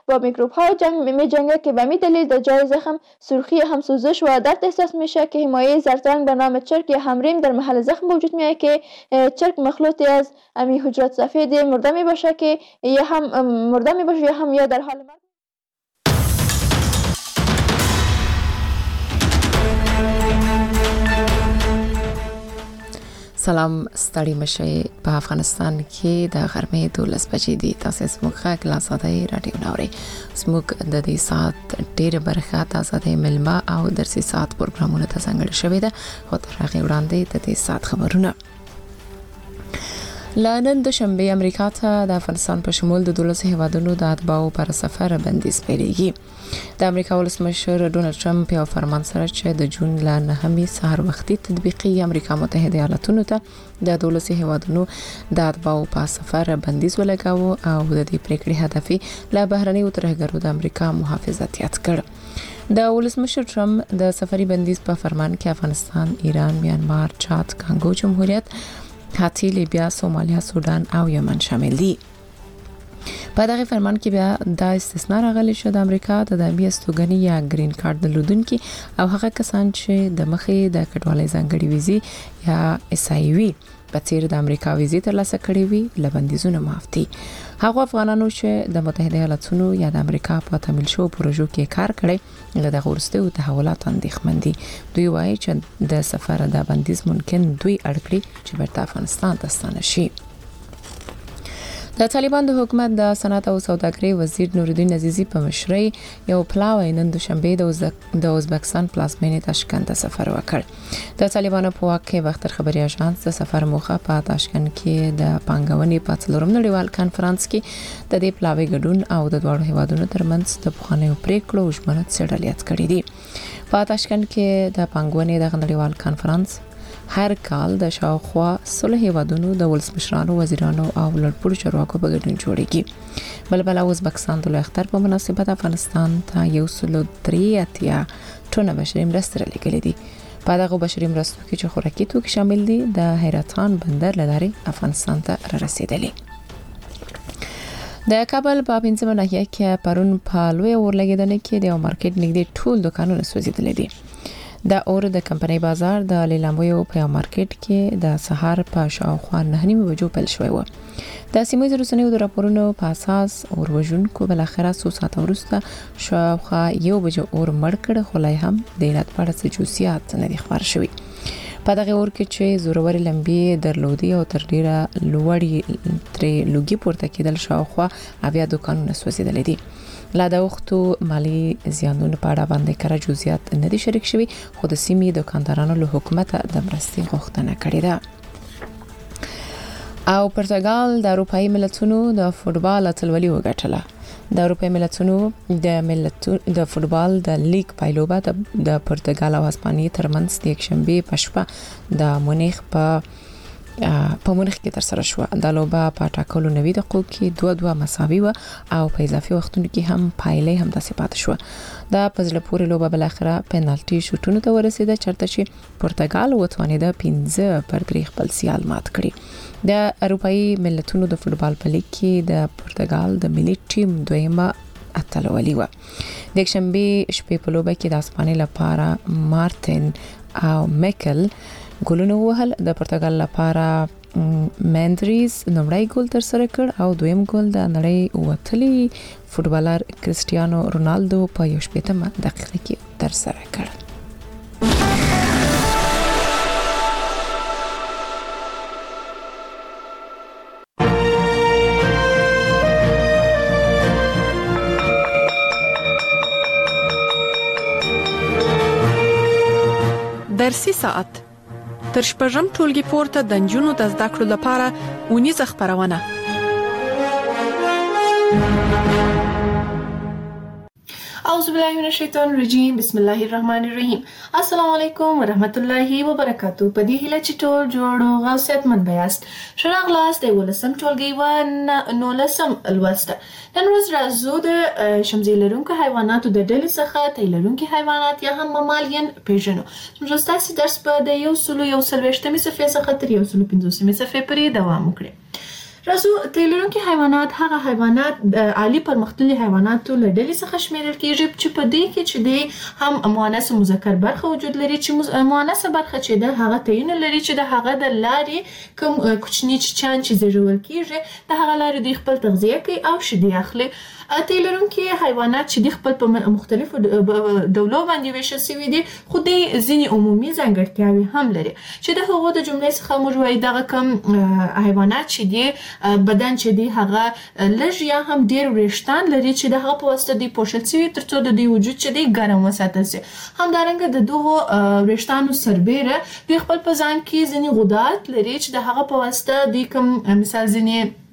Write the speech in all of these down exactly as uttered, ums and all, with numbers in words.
با میکروب‌ها جنگ می‌جنگه که به همین دلیل در جای زخم سرخی، هم سوزش و درد احساس میشه که حمایه زردرنگ به نام چرک یا همریم در محل زخم وجود میاد که چرک مخلوطی از امی حجرات سفید مرده می باشه که یا هم مرده می باشه یا هم یا در حال مرگ. سلام، ستړي مشئ. په افغانستان کې د غرمې دولس بجې دي. تاسو زموږ غږ له آزادۍ رادیو نوري. زموږ د دې ساعت ډېره برخه د آزادۍ ملما او درسي ساعت پروګرامونو ته ځانګړې شوې ده. خو تر هغې وړاندې د دې ساعت خبرونه. لندن د شنبه امریکا ته د افغانستان په شمول د دولس هیوادونو د اتباعو پر سفر بندیز پیلېږي. د امریکا ولسمشر ډونالد ټرمپ په فرمان سره چې د جون ل نهمې سهار وختي تطبیقي امریکا متحده ایالاتونو ته د دولس هیوادونو د اتباعو په سفر بندیز ولګاوه او د دې پریکړې هدف له بهرنیو ترهګرو د امریکا محافظتیت کړ. د ولسمشر ټرمپ د سفري بندیز په فرمان کې افغانستان، ایران، میانمار، چاد، کانګو جمهوریت، هاتی، لیبیا، سومالیا، سودان او یمن شامل دي. په دغه فرمان کې بیا د استثناء راغلی شو د امریکا د دایمي استوګنې یا گرین کارت درلودونکي او هغه کسان چې د مخې د کډوالۍ ځانګړي ویزې یا اس آی وی په څیر د امریکا ویزې ترلاسه کړې وي له بندیزونو معاف دي. هغه افغانانو چې د متحده ایالاتونو یا د امریکا په تمویل شوو پروژو کې کار کړی له دغه وروستیو تحولاتو اندېښمن دي. دوی وایي چې د سفر د بندیز ممکن دوی اړ کړي چې بیرته افغانستان ته ستانه شي. د طالبان د حکومت د صنعت او سوداګرۍ وزیر نورالدین عزیزی په مشرۍ یو پلاوی نن دوشنبه د ازبکستان پلازمینې تاشکند ته سفر وکړ. د طالبانو په واک کې وختر خبري اژانس د سفر موخه په تاشکند کې د پانګونې په څلورم نړیوال کانفرنس کې د دې پلاوی ګډون او د دوه هیوادونو ترمنځ د پخوانیو پریکړو او ژمنو څېړل کړي دي. په تاشکند کې د پانګونې د نړیوال کانفرنس هر کال د شاوخوا سل هیوادونو د ولسمشرانو، وزیرانو او لوړپوړو چارواکو په ګډون جوړیږي. بلبل ازبکستان د لوی اختر په مناسبت افغانستان ته یو سل درې اتیا ټنه بشري مرستې رالیږلې دي. په دغه بشري مرستو کې چې خوراکي توکي شامل دي د حیرتان بندر له لارې افغانستان ته رارسېدلي. د کابل په پنځمه ناحیه کې پرون په لوی اورلګیدنه کې د یو مارکیټ نږدې ټول دکانونه سوځېدلي دي. د اور د کمپنۍ بازار د لیلامویو په مارکیټ کې د سهار په شاوخوا نه نیمه بجو پیل شوی و. د سیمې رسنیو د راپورونو په اساس اور وژونکو بل اخره څو ساعته وروسته شاوخوا یو بجو اور مړ کړ، خو لا هم د علت په اړه څه جزئیات نه دي خبر شوي. په دغه اور کې چې زوروري لمبې درلودي او تر ډیره لوړی ترې لوګي پورته کېدل شاوخوا اویا دکانونه سوځېدلي دي. لا د وختو مالی زیانونو په اړه باندې کړه جزئیات نه دي شریک شوي، خو د سیمې دکاندارانو له حکومت د مرستې غوښتنه کړې ده. او پرتګال د اروپایي ملتونو د فوټبال اتلولي وګټله. د اروپایي ملتونو د ملتونو د فوټبال د لیګ پایلوبه د پرتګال او هسپانیې ترمنځ د یکشنبه په شپه د مونیخ په په مونیخ کې تر سره شو. د لوبه په ټاکلو نوي دقیقو کې دوه دوه مساوي و او په اضافي وختونو کې هم پایلې هم داسې پاتې شو. د پزله پورې لوبه بل اخره پنالټي شوټونو ته ورسېده چرته چې پرتګال وتوانېده پنځه پر درې خپل سیال مات کړي. د اروپایي ملتونو د فوټبال په لیګ کې د پرتګال د ملي ټیم دویمه اتلولي و. د یکشنبه شپې په لوبه کې د هسپانیې لپاره مارتین او میکل ګولونه وهل. د پرتګال لپاره مندریز لومړی ګول تر سره کړ او دویم ګول د نړۍ وتلی فوټبالر کرسټیانو رونالدو په یو شپږمه دقیقه کې تر سره کړ. درسي ساعت تر شپږم ټولګي پورته د نجونو د زده کړو لپاره اونیزه خبرونه. اعوذ بالله من الشیطان الرجیم، بسم الله الرحمن الرحیم. السلام علیکم ورحمت الله وبرکاتہ. په دې هیله چې ټول جوړ او غوثیتمن بیاست. شراغ لاس د ولسم ټولګي و نولسم لوسته. نن ورځ راځو د شمزي لرونکو حیواناتو د ډلې څخه تیلرونکو حیوانات یا هم ممالین پیژنو. موږ تاسو درس په د یو سلو یو سلويشتمې صفحې څخه تر یو سلو پنځوسمې صفحې پورې دوام وکړي. راځو تی لرونکي حیوانات هغه حیوانات د عالی پرمختللي حیواناتو له ډلې څخه شمیرل کیږي چې په دې کې چې دی هم مؤنث مذکر برخه وجود لري چې مؤنث برخه چې ده هغه تعین لري چې د هغه د لارې کوم کوچني چچان چې زیږول کیږي د هغه لارې دوی خپل تغذیه کوي او شیدې اخلي. تی لرونکي حیوانات چې دی خپل په مختلفو ډولو باندې ویشل شوي دي خو د ځینې عمومي ځانګړتیاوې هم لري چې د هغو د جملې څخه موږ وایو دغه کم حیوانات چې دی بدن چې دی هغه لږ یا هم ډیر وریښتان لري چې د هغه په واسطه دی پوښل شوي تر څو د دوی وجود چې دی ګرم وساتل شي. همدارنګه د دغو وریښتانو سربیره دوی خپل په ځان کې ځینې غدات لري چې د هغه په واسطه دوی کوم مثال ځینې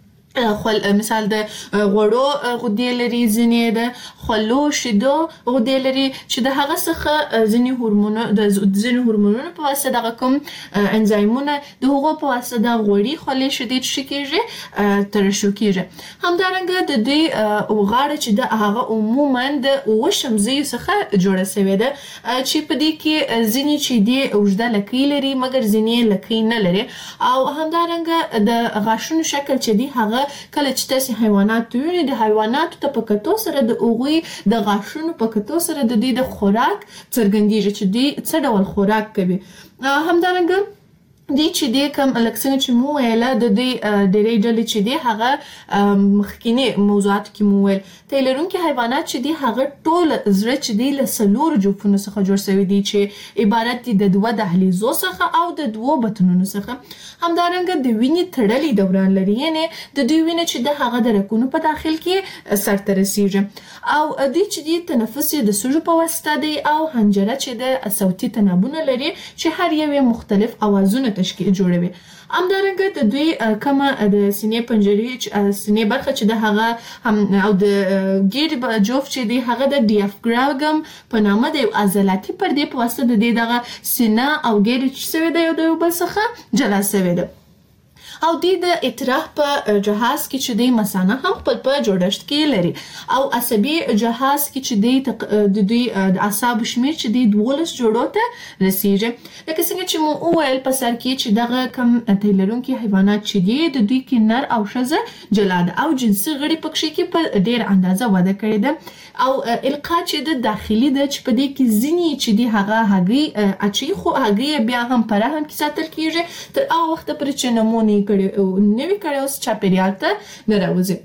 خل مثال د غوړو غدې لري، ځینې د خلو شیدو غدې لري چې د هغه څخه ځینې هورمون د ځینې هورمونونو په واسطه دغه کوم انزایمونه د هغو په واسطه د غوړي خلې شیدې چې کېږي ترشح کېږي. همدارنګه د دې غاړه چې د هغه عموما د اوه شمزیو څخه جوړه شوې ده چې په دې کې ځینې چې دي اوږده لکۍ لري مګر ځینې لکۍ نه لري او همدارنګه د غاښونو شکل چې دی هغه کله چې تاسو حیوانات وینئ د حیواناتو ته په کتو سره د هغوی د غاښونو په کتو سره د دوی د خوراک څرګندېږي چې دوی څه ډول خوراک کوي. همدارنګه دی چې دی کوم لکه څنګه چې مو ویله د دوی ډېرې ډلې چې دی هغه مخکینی موضوعاتو کې مو ویل تی لرونکي حیوانات چې دی هغه ټول زړه چې دی له څلورو جوفونو څخه جوړ شوي دي چې عبارت دي د دوه دهلیزو څخه او د دوو بطنونو څخه. همدارنګه د وینې تړلي دوران لري یعنې د دوی وینه چې د هغه د رګونو په داخل کې سرته رسیږي او دوی چې دی تنفس یې د سږو په واسطه دی او حنجره چې د صوتي تنابونه لري چې هر یو مختلف اوازونه تشکیل جوړوي. همدارنګه د دوی کومه د سینې پنجرې سینې برخه چې د هغه هم او د ګیډې جوف چې دی هغه د ډیافراګم په نامه د یو عضلاتي پردې په واسطه د دې دغه سینه او ګیډې چې شوې ده یو د یو بل څخه جلا شوې ده او دوی د اطراح په جهاز کې چې دی مثانه هم خپل په جوړښت کې لري او عصبي جهاز کې چې دی د دوی د اعصابو شمیر چې دی دولس جوړو ته رسیږي. لکه څنګه چې مو وویل په سر کې چې دغه کم تی لرونکي حیوانات چې دی د دوی کې نر او ښځه جلا ده او جنسي غړي پکې کې په ډېر اندازه وده کړې ده او القا چې د داخلي ده چې په دې کې ځینې چې دی هغه هګۍ اچي خو هګۍ بیا هم په رحم کې ساتل کېږي تر هغه وخته پورې چې نمونې کړي نوي کړي اوس چاپیریال ته نه راوځي.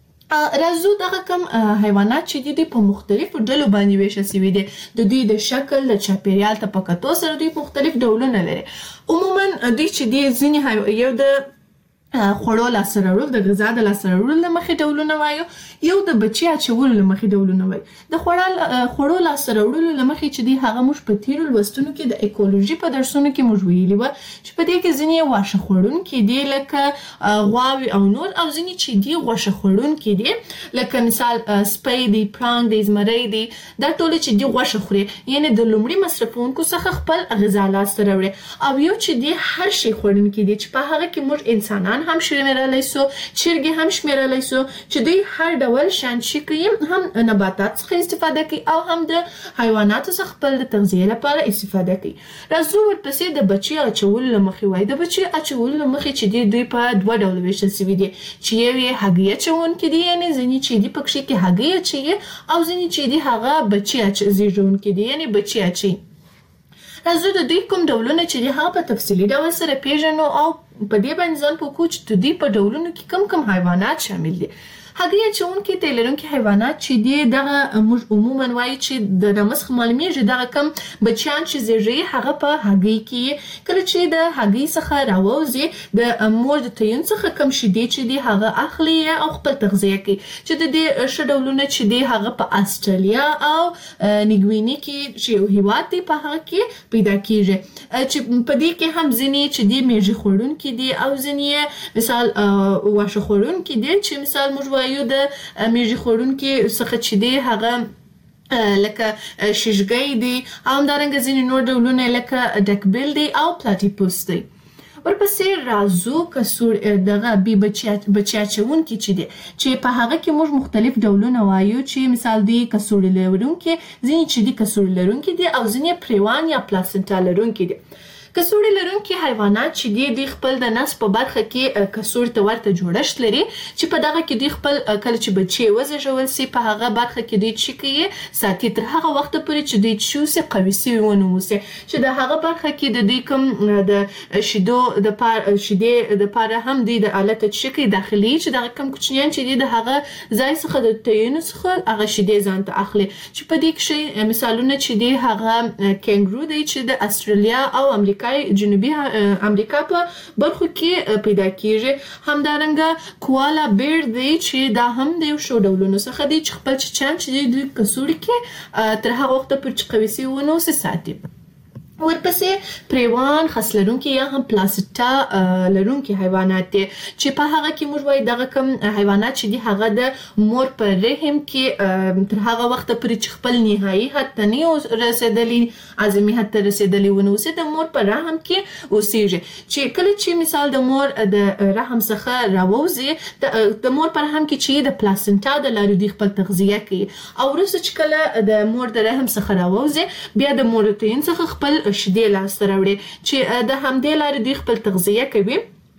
راځو دغه کوم حیوانات چې دي په مختلفو ډلو باندې ویشل شوي دي د دوی د شکل د چاپیریال ته په کتو سره دوی مختلف ډولونه لري. عموما دوی چې دي ځینې یو د خوړو لاسته راوړل د غذا د لاسته راوړلو له مخې ډولونه وایو یو د بچي اچولو له مخې ډولونه وایو. د خوړو لاسته راوړلو له مخې چې دی هغه موږ په تیرو لوستونو کې د ایکولوژي په درسونو کې موږ ویلي وه چې په دې کې ځینې واښه خوړونکي دي لکه غواوې او نور او ځینې چې دي غوښه خوړونکي دي لکه مثال سپی دی پړانګ دی زمری دی دا ټولې چې دي غوښه خوري یعنې د لومړي مصرفونکو څخه خپل غذا لاسته راوړي او یو چې دي هر شي خوړونکي دي چې په هغه کې موږ انسانان هم شمیرلی سو چرګې هم شمیرلی سو چې دوی هر ډول شیان چې کوي هم نباتات څخه استفاده کوي او هم د حیواناتو څخه خپل د تغذیې لپاره استفاده کوي. راځو ورپسې د بچي اچولو له مخې وایي د بچي اچولو له مخې چې دی دوی په دوه ډوله ویشل شوي دي چې یو یې هګۍ اچوونکي دي یعنې ځینې چې دي پکې کې هګۍ اچوي او ځینې چې دي هغه بچي زیږونکي دي یعنې بچي اچوي. راځو د دوی کوم ډولونه چې دي هغه په تفصیلي ډول سره پیژنو او په دې باندې ځان پوه کړو چې د دوی په ډولونو کې کوم کوم حیوانات شامل دي. هګۍ اچوونکي تی لرونکي حیوانات چې دي دغه موږ عموما وایو چې د رمه څخه معلومیږي دغه کم بچیان چې زیږوي هغه په هګۍ کې کله چې د هګۍ څخه راووځي د مور د تعین څخه کم شیدې چې دي هغه اخلي او خپل تغذیه کوي چې د دې ښه ډولونه چې دي هغه په استرالیا او نیګویني کې چې یو هیواد دی په هغه کې پیدا کیږي چې په دې کې هم ځینې چې دي میږي خوړونکي دي او ځینې مثال واښه خوړونکي دي چې مثال موږ یو د میږي خوړونکي څخه چې دی هغه لکه شیشګۍ دی او همدارنګه ځینې نور ډولونه لکه ډکبیل دی او پلاټیپوس دی. ورپسې راځو کسور دغه بي بچي اچوونکي چې دی چې په هغه کې موږ مختلف ډولونه وایو چې مثال دی کڅوړې لرونکي ځینې چې دي کڅوړې لرونکي دي او ځینې پریوان یا پلاسنټا لرونکي دي. کڅوړې لرونکي حیوانات چې دي دوی خپل د نس په برخه کې کڅوړې ته ورته جوړښت لري چې په دغه کې دوی خپل کله چې بچي وزېږول سي په هغه برخه کې دوی چې کوي ساتي تر هغه وخت پورې چې دوی چې اوسي قوي سوي ونه اوسي چې د هغه برخه کې د دوی کوم د شیدو د پار شیدې د پاره هم دوی د آلت چې کوي داخلي چې دغه کوم کوچنیان چې دي د هغه ځای څخه د تیونو څخه هغه شیدې ځان ته اخلي چې په دې کې مثالونه چې دي هغه کینګرو دی چې د استرالیا او امریکا جنوبي امریکا په برخو کې پیدا کیږي. همدارنګه کوالا بیر دی چې دا هم د یو شو ډولونو څخه دی چې خپل چچان چې دی د کڅوړې کې تر هغه وخت پورې چې قوي سوي ونه اوسي ساتي. ورپسې پریوان خس لرونکي یا هم پلاسټا لرونکي حیوانات دي چې په هغه کې موږ وایي دغه کوم حیوانات چې دي هغه د مور په رحم کې تر هغه وخت پورې چې خپل نهایي حد ته نه رسیدلي اعظمي حد ته رسیدلي ونه اوسي د مور په رحم کې اوسېږي چې کله چې مثال د مور د رحم څخه راووځي د مور په رحم کې چې د پلاسنټا د لارې دوی خپل تغذیه کوي او وروسته چې کله د مور د رحم څخه راووځي بیا د مورتین څخه خپل شیدې لاسته راوړي چې د همدې لارې دوی خپل تغذیه کوي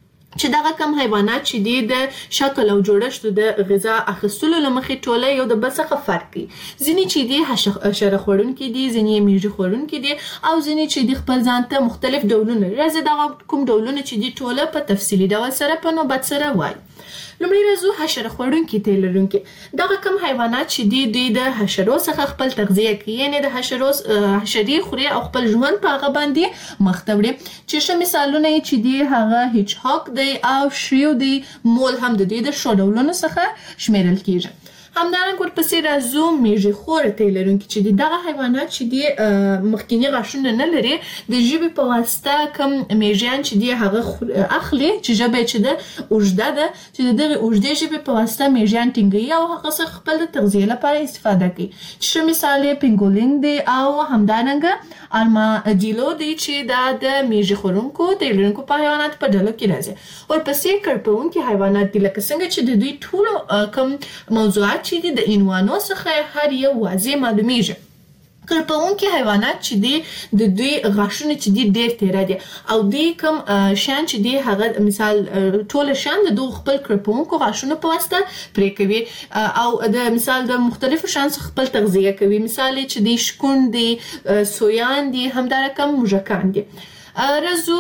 چې دغه کم حیوانات چې دي د شکل او جوړښت د غذا اخیستلو له مخې ټوله یو د بل څخه فرق کوي. ځینې چې دي حشره خوړونکي دي، ځینې میږي خوړونکي دي او ځینې چې دي خپل ځان ته مختلف ډولونه راځي. دغه کوم ډولونه چې دي ټوله په تفصیلي ډول سره په نوبت سره وایي. لومړی راځو حشره خوړونکي تی لرونکي. دغه کم حیوانات چې دي دوی د حشرو څخه خپل تغذیه کوي، یعنې د حشرو حشرې خوري او خپل ژوند په هغه باندې مخ ته وړي چې ښه مثالونه یې چې دي هغه هیچ هاک دی او شریو دی. مول هم د دوی د ښو ډولونو څخه شمیرل کیږي. همدارنګه ورپسې راځو میږي خوره تی لرونکي چې دي. دغه حیوانات چې دي مخکیني غاښونه نه لري، د ژبې په واسطه کوم میږیان چې دي هغه اخلي چې ژبه چې ده اوږده ده چې د دغه اوږدې ژبې په واسطه میږیان ټینګوي او هغه څخه خپل د تغذیې لپاره استفاده کوي چې ښه مثال یې پینګولینګ دی او همدارنګه ارماډیلو دی چې دا د میږي خورونکو تی لرونکو په حیواناتو په ډله کې راځي. ورپسې کړپونکي حیوانات دي لکه څنګه چې د دوی ټولو کوم موضوعات چې دي د عنوانو څخه هر یو واضح معلومیږي. کړپونکي حیوانات چې دي د دوی غاښونه چې دي ډېر تیره دي او دوی کوم شیان چې دي هغه مثال ټول شیان د دوی خپل کړپونکو غاښونو په واسطه پرې کوي او د مثال د مختلفو شیانو څخه خپل تغذیه کوي. مثال چې دي شکون دي، سویان دي، همدارنګه کوم موږکان دي. راځو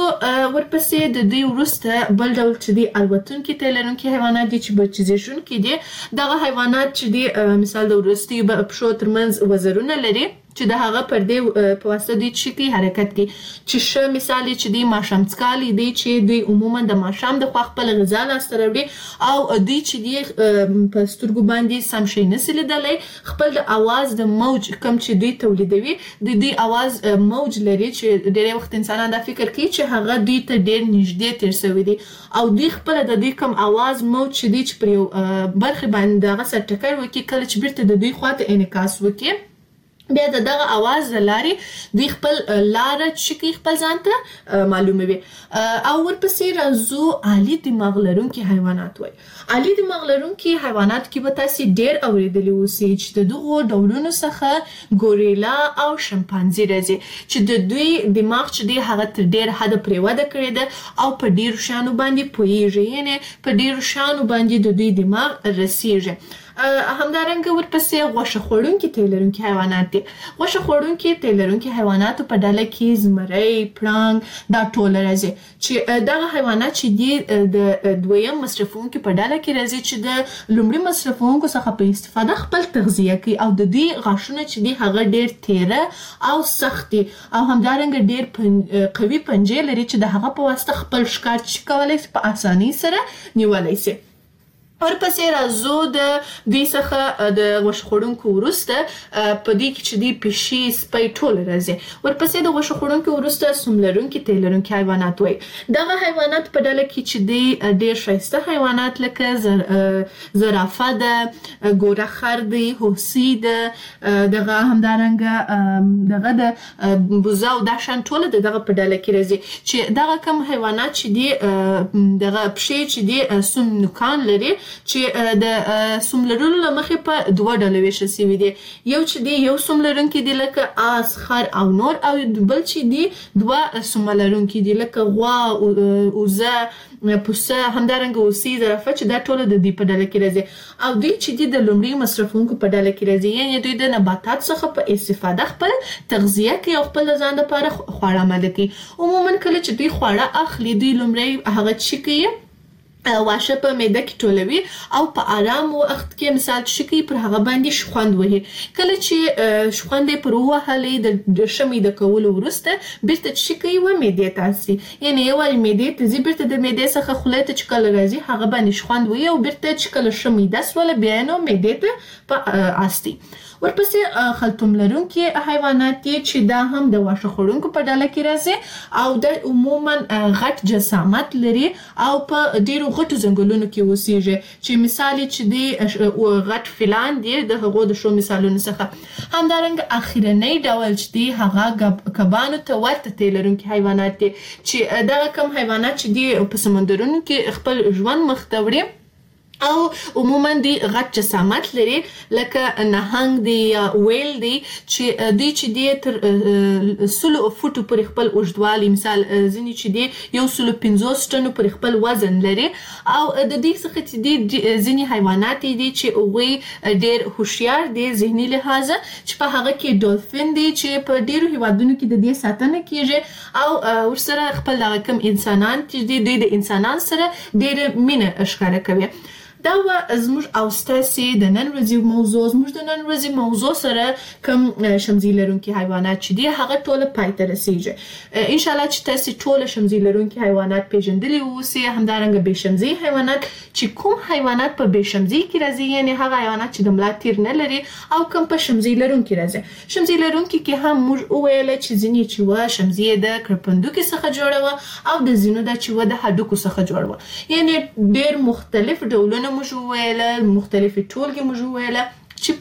ورپسې د دوی وروسته بل ډول چې دي الوتونکي تی لرونکي حیوانات دي چې بچي زېږونکي دي. دغه حیوانات چې دي مثال د وروستیو پښو ترمنځ وزرونه لري چې د هغه پردې په واسطه دوی چې کوي حرکت کوي چې ښه مثال یې چې دوی ماښام څکالي دي چې دوی عموما د ماښام د خوا خپل غذا لاسته راوړي او دوی چې دي په سترګو باندې سم شی نسي لیدلی. خپل د اواز د موج کم چې دوی تولیدوي د دوی اواز موج لري چې ډېری وخت انسانان دا فکر کوي چې هغه دوی ته ډېر نږدې تیر سوي دي او دوی خپله د دوی کم اواز موج چې دوی چې پر یو برخې باندې د هغه سره ټکر وکړي کله چې بیرته د دوی خواته انعکاس وکړي بیا د دغه اواز د لارې دوی خپل لاره چې کوي خپل ځان ته معلوموي. او ورپسې راځو عالي دماغ لرونکي حیوانات وایي. عالي دماغ لرونکي حیواناتو کې به تاسې ډېر اورېدلي اوسئ چې د دغو ډولونو څخه ګوریلا او شمپانزي راځي چې د دوی دماغ چې دی هغه تر ډېر حده پرې وده کړې ده او په ډېرو شیانو باندې پوهېږي، یعنې په ډېرو شیانو باندې د دوی دماغ رسېږي. همدارنګه ورپسې غوښه خوړونکي تی لرونکي حیوانات دي. غوښه خوړونکي تی لرونکي حیواناتو په ډله کې زمری، پړانګ دا ټول راځي چې دغه حیوانات چې دي د دویم مصرفونکو په ډله کې راځي چې د لومړي مصرفونکو څخه په استفاده خپل تغذیه کوي او د دوی غاښونه چې دي هغه ډېر تیره او سخت دي او همدارنګه ډېر پن... قوي پنجې لري چې د هغه په واسطه خپل ښکار چې کولی شي په اسانۍ سره نیولی شي. ورپسې راځو د دوی څخه د غوښه خوړونکو وروسته په دې کې چې دوی پیشي، سپی ټول راځي. ورپسې د غوښه خوړونکو وروسته سوم لرونکي تی لرونکي حیوانات وایي. دغه حیوانات په ډله کې چې دوی ډېر ښایسته حیوانات لکه زر... زرافه ده، ګوره خر دی، هوسۍ ده، دغه همدارنګه دغه د بوزه او دا شیان ټوله د دغه په ډله کې راځي چې دغه کوم حیوانات چې دي دغه پښې چې دي سوم نوکان لري چې د سوم لرلو له مخې په دوه ډلو ویشل سوي دي. یو چې دی یو سوم لرونکي دي لکه آس، خر او نور، او بل چې دی دوه سوم لرونکي دي لکه غوا، اوزه، پسه، همدارنګه اوسي، زرافه چې دا ټول د دې په ډله کې راځي. او دوی چې دی د لومړي مصرفونکو په ډله کې راځي، یعنې دوی د نباتات څخه په استفاده خپل تغذیه کوي او خپل د ځان لپاره خواړه آماده کوي. عموما کله چې دوی خواړه اخلي، دوی لومړی هغه چې کوي واښه په معده کې ټولوي او په آرام وخت کې مثال چې کوي پر هغه باندې شخوند وهي. کله چې شخوند یې پر ووهلې د شمې د کولو وروسته بیرته چې کوي و معدې ته ځي، یعنې یو وارې معدې ته ځي، بیرته د معدې څخه خولې ته چې کله راځي هغه باندې شخوند وهي او بیرته چې کله ښه معده سوله بیا نو معدې ته په آستي. ورپسې خلطوم لرونکي حیوانات دي چې دا هم د واښه خوړونکو په ډله کې راځي او د عموما غټ جسامت لري او په ډیرو غټو ځنګلونو کې اوسیږي، چې مثال چې دی غټ فیلان دي د هغو د ښو مثالونو څخه. همدارنګه اخرنی ډول چې دی هغه کبانو ته ورته تی لرونکي حیوانات دي، چې دغه کم حیوانات چې دی په سمندرونو کې خپل ژوند مخ ته وړي او عموما دی غټ جسامت لري، لکه نهنګ دی یا ویل دی چې دوی چې دی تر سلو فوټو پورې خپل اوږدوالی، مثال ځینې چې دی یو سلو پنځوس ټنو پورې خپل وزن لري. او د دې څخه چې دی ځینې حیوانات دي چې هغوی ډېر هوښیار دي ذهني لحاظه، چې په هغه کې ډولفین دی چې په ډېرو هیوادونو کې د دې ساتنه کیږي او ورسره خپل دغه کم انسانان چې دی دوی د انسانان سره ډېره مینه ښکاره کوي. دا و زموږ او ستاسې د نن ورځې موضوع. زموږ د نن ورځې موضوع سره کوم شمزي لرونکي حیوانات چې دي هغه ټوله پای ته رسیږي. انشاءالله چې تاسې ټوله شمزي لرونکي حیوانات پیژندلي اوسئ، همدارنګه بې شمزي حیوانات چې کوم حیوانات په بې شمزي کې راځي، یعنې هغه حیوانات چې د ملا تیر نه لري، او کوم په شمزي لرونکي راځي. شمزي لرونکي کې هم موږ وویله چې ځینې چې وه شمزي یې د کرپندوکي څخه جوړه وه او د ځینو دا چې وه د هډوکو څخه جوړه وه، یعنې ډېر مختلف ډولونه موږ وویله، مختلفې ټولګې موږ وویله چې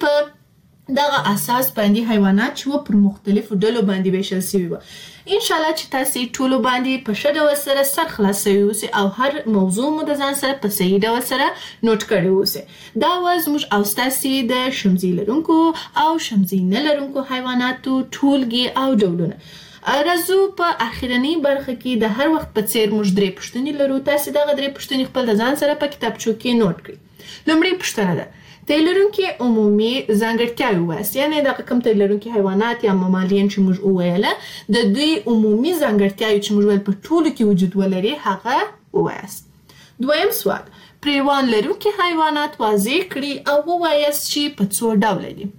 په دغه اساس باندې حیوانات چې وه پر مختلفو ډلو باندې ویشل سوي وه. انشاءالله چې تاسې ټولو باندې په ښه ډول سره سر خلاص سوي اوسئ او هر موضوع مو د ځان سره په صحیح ډول سره نوټ کړی اوسئ. دا وه زموږ او ستاسې د شمزي لرونکو او شمزي نه لرونکو حیواناتو ټولګې او ډولونه. راځو په اخرنۍ برخه کې د هر وخت په څیر موږ درې پوښتنې لرو. تاسې دغه درې پوښتنې خپل د ځان سره په کتابچو کې نوټ کړئ. لومړۍ پوښتنه ده: تی لرونکي عمومي ځانګړتیاوې ووایاست، یعنې دغه کوم تی لرونکي حیوانات یا ممالین چې موږ وویله د دوی عمومي ځانګړتیاوې چې موږ ویل په ټولو کې وجود ولري هغه ووایاست. دویم سوال: پریوان لرونکي حیوانات واضح کړي او ووایاست چې په څو ډوله دي.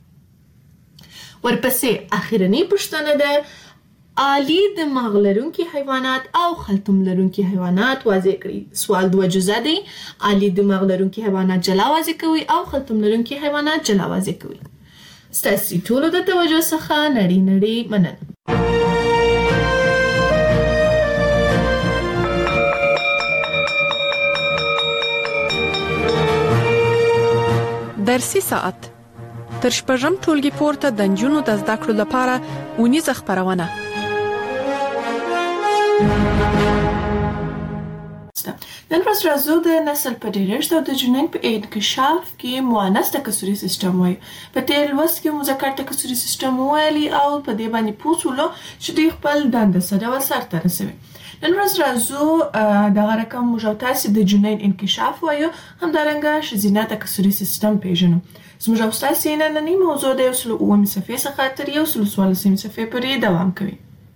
ورپسې اخرنۍ پوښتنه ده: عالی دماغ لرونکي حیوانات او خلطوم لرونکي حیوانات واضح کړئ. سوال دوه جزه دی. عالی دماغ لرونکي حیوانات جلا واضح کوي او خلطوم لرونکي حیوانات جلا واضح کوي. ستاسې ټولو د توجه څخه نړۍ نړۍ مننه. درسي ساعت تر شپږم ټولګي پورته د نجونو د زده کړو لپاره اونیزه خپرونه. نن ورځ راځو د نسل پدیدشت او د جنین په انکشاف کې مؤنث تکثري سیستم وایو. په تیر لوست کې مذکر تکثري سیستم ویلي او په دې باندې پوه شولو چې دوی خپل دنده څه ډول سرته رسوي. نن ورځ راځو دغه رقم موږ او تاسې د جنین انکشاف وایو، همدارنګه ښځینه تکثري سیستم پیژنو. زموږ او ستاسې نننۍ موضوع د یو سلو اوومې صفحې څخه تر یو سلو څوارلسمې صفحې پورې دوام کوي.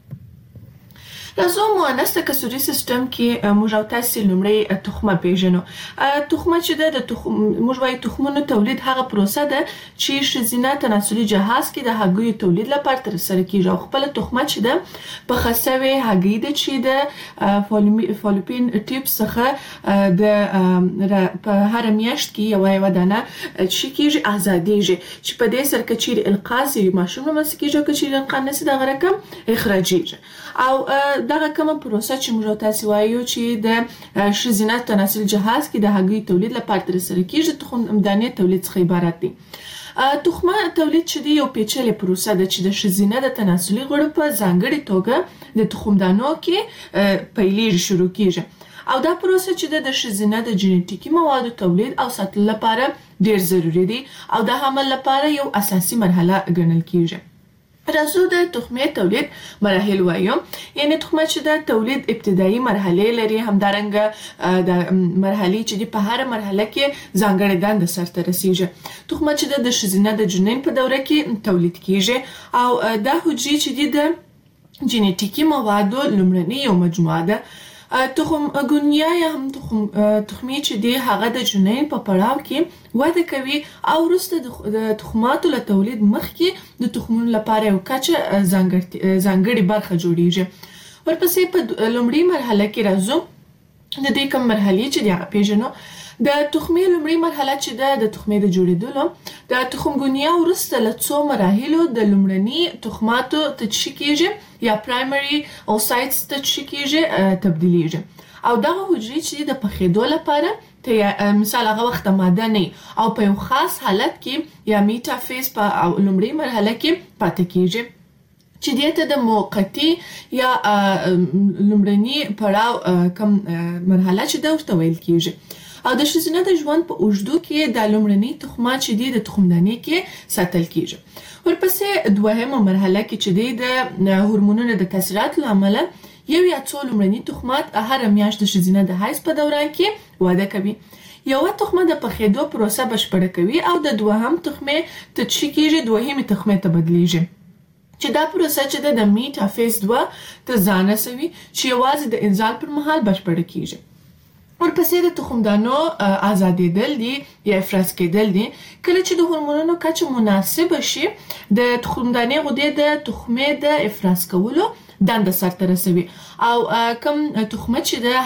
راځو مؤنث تکثري سیستم کې موږ او تاسې لومړی تخمه پیژنو. تخمه چې ده د تخم موږ وایو تخمونو تولید هغه پروسه ده چې ښځینه تناسلي جهاز کې د هګیو تولید لپاره ترسره کیږي او خپله تخمه چې ده پخه سوې هګۍ ده چې د فالوپین ټیوب څخه د په هره میاشت کې یوه یوه دانه چې کیږي ازادیږي، چې په دې سره که چیرې القاء سي ماشوم رامنځته کیږي او که چیرې القاء نه سي دغه رقم اخراجیږي. او دغه کومه پروسه چې موږ تاسو وایو چې د ښځینه تناسل جهاز کې د هګۍ تولید لپاره ترسره کیږي، تخم دانې تولید څخه عبارت دی. تخمه تولید چې دی یو پیچلې پروسه ده چې د ښځینه د تناسلي غړو په ځانګړې توګه د تخمدانو کې پیلېږي، شروع کیږي او دا پروسه چې د ښځینه د جنټیکي موادو تولید او ساتلو لپاره ډیر ضروری دی او د حمل لپاره یو اساسي مرحله ګڼل کیږي. راځو د تخمې تولید مراحل وایو. یعنی تخمه چې د تولید ابتدایي مرحله لري، همدارنګه د مرحلې چې په هر مرحله کې ځانګړې دنده سرته رسیږي. تخمه چې د ښځینه د جنین په دوره کې تولید کیږي او دا حجرې چې د جنټیکي موادو لومړنۍ یو مجموعه ده. تخم ګونیا یا هم تخم تخمي چې دی هغه د جنین په پړاو کې وده کوي او وروسته د تخماتو له تولید مخکې د تخمونو لپاره یو کچه ځانګړې برخه جوړیږي. ورپسې په لومړۍ مرحله کې راځو د دې کوم مرحلې چې دی هغه پیژنو. د تخمې لومړۍ مرحله چې ده د تخمې د جوړېدلو د تخم ګونیا وروسته له څو مراحلو د لومړني تخماتو تجشی کیږي یا پرایمري اوسایټس تجشی کیږي تبدیلیږي او دغه حجرې چې د پخېدو لپاره مثال هغه وخت ماده نه او په یو خاص حالت کې یا میټافیز په لومړۍ مرحله کې پاتې کیږي چې دې ته د موقتي یا لومړني پړاو کوم مرحله چې ده ورته ویل کیږي. او د ښځینه د ژوند په اوږدو کې د لومړني تخمات چې دي د تخمدانۍ کې ساتل کیږي. ورپسې دوهمه مرحله کې چې دی د هورمونونو د تاثیراتو له امله یو یا څو لومړني تخمات هره میاشت د ښځینه د حیض په دوران کې وده کوي. یوه تخمه د پخېدو پروسه بشپړه کوي او د دوهم تخمې تجشی کیږي دوهمې تخمې ته بدلیږي چې دا پروسه چې د میټافیز دوه ته ځان رسوي چې یوازې د انزال پر مهال بشپړه کیږي. ورپسې د تخمدانو آزادېدل دي یا افراز کېدل دي. کله چې د هورمونونو کچه مناسبه شي د تخمدانې غدې د تخمې د افراز کولو دنده سرته رسوي او کوم تخمه چې د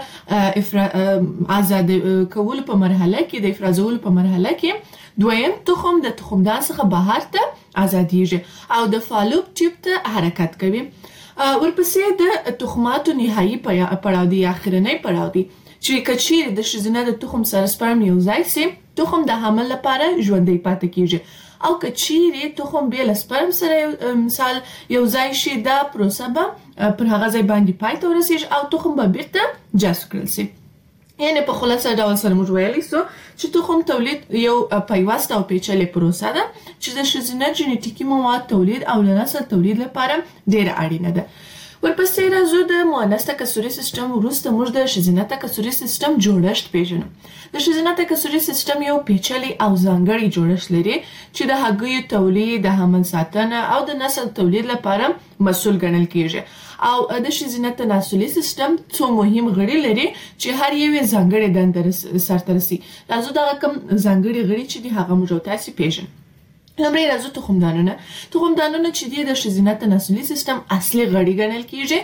هغه آزاد کولو په مرحله کې د افرازولو په مرحله کې دویم تخم د تخمدان څخه بهر ته آزادېږي او د فالوپ ټیوب ته حرکت کوي. ورپسې د تخماتو نهایي پړاو دی یا اخرنی پړاو دی چې کچیر د ښځینه د تخم سره سپرم یو ځای سي تخم د حمل لپاره ژوندۍ پاتې کیږي او کچیر تخم به له سپرم سره مثال یو ځای شي دا پروسه به پر هغه ځای باندې پای ته ورسیږي او تخم به بیرته جذب کړل شي. یعنی په خلاصه ډول سره موږ ویلی سو چې تخم تولید یو پیوسته او پیچلې پروسه ده چې د ښځینه جنټیکي مواد تولید او د نسل تولید لپاره ډیره اړینه ده. ورپسې راځو د مؤنث تکثري سیستم وروسته موږ د ښځینه تکثري سیستم جوړښت پیژنو. د ښځینه تکثري سیستم یو پیچلی او ځانګړی جوړښت لري چې د هګیو تولید، د حمل ساتنه او د نسل تولید لپاره مسؤل ګڼل کیږي او د ښځینه تناسلي سیستم څو مهم غړي لري چې هر یو یې ځانګړې دنده سرته رسي. راځو دغه کوم ځانګړي غړي چې دي هغه موږ تاسو پیژنو. لومړی راځو تخمدانونه. تخمدانونه چې دی د ښځینه تناسلي سیستم اصلي غړي ګڼل کیږي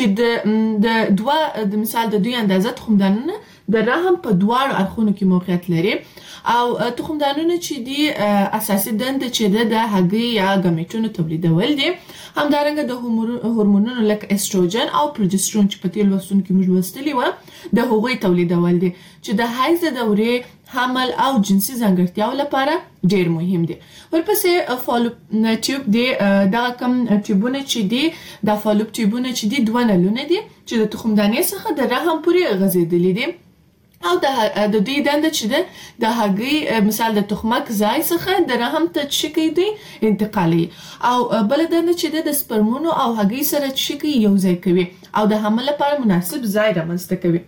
چې د دوه د مثال د دوی اندازه تخمدانونه د رحم په دواړو اړخونو کې موقعیت لري او تخمدانونه چې دی اساسي دنده چې ده د هګۍ یا ګمیټونو تولیدول دي. همدارنګه د هورمونونو لکه استروجن او پروجسترون چې په تیر لوستونو کې موږ لوستلي وو د هغوی تولیدول دي چې د حیض دورې حمل او جنسي ځانګړتیاو لپاره ډیر مهم دي. ورپسې فالوپ ټیوب دی. دغه کوم ټیوبونه چې دي د فالوپ ټیوبونه چې دي دوه نلونه دي چې د تخمدانې څخه د رحم پورې غځېدلي دي او د دې دنده چې ده د هګۍ مثال د تخمک ځای څخه د رحم ته چکی دی انتقالي او بل دنده چې ده د سپرمونو او هګۍ سره چکی یو ځای کوي او د حمل لپاره مناسب ځای رامنځته کوي.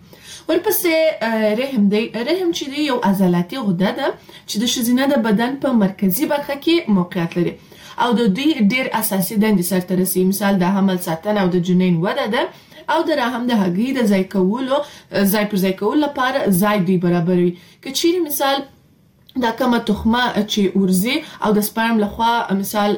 ورپسې رحم دی. رحم چې دی یو عضلاتي غده ده چې د ښځینه د بدن په مرکزي برخه کې موقعیت لري او د دوی ډیر اساسي دندې سرته رسي. مثال د حمل ساتنه او د جنین وده ده او د رحم د هګۍ د ځای کولو ځای پر ځای کولو لپاره ځای دوی برابروي. که چیرې مثال دا کومه تخمه چې ورزي او د سپرم لخوا مثال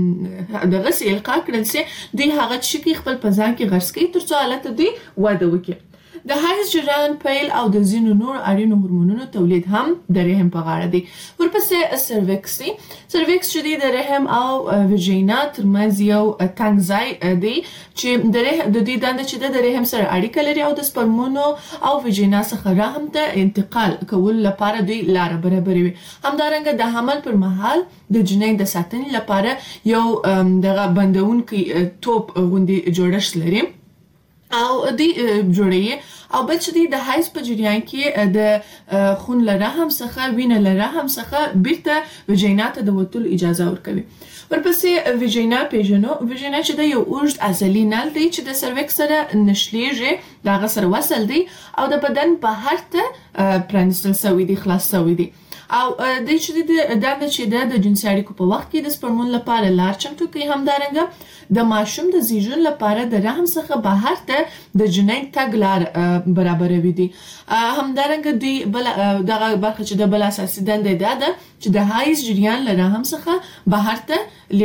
دغه سي القا کړل سي دوی هغه چې خپل په ځان کې غرس کوي ترڅو حالت دوی وده وکړي. د حیض جریان پیل او د ځینو نور اړینو هورمونونو تولید هم د رحم په غاړه دی. ورپسې سرویکس دی. سرویکس چې دی د رحم او ویژینا ترمنځ یو تنګ ځای دی چې د دې دنده چې د رحم سره اړیکه لري او د سپرمونو او ویژینا څخه رحم ته انتقال کول لپاره دوی لار برابروي. همدارنګه د حمل پر مهال د جنین د ساتنې لپاره یو دغه بندونکي توپ غوندي جوړښت لري او دی جوړي او بل چې دی د حیض په جریان کې د خون له رحم څخه وینه له رحم څخه بیرته ویجینا ته د وتلو اجازه ورکوي. ورپسې ویجینا پیژنو. ویجینا چې د یو اوږد عضلي نل دی چې د سرویکس سره نښلېږي، د هغه سره وصل دی او د بدن بهر ته پرانیستل سوی دی، خلاص سوی دی. او د چې د دنده چې د د جنسي اړیکو په وخت کې د سپرمون لپاره لار چمتو کوي. همدارنګه د ماشوم د زیږون لپاره د رحم څخه بهر ته د جنین تګ لار برابروي دي. همدارنګه دوی بل دغه برخه چې د بل اساسي دنده ده ده چې د حیض جریان له رحم څخه بهر ته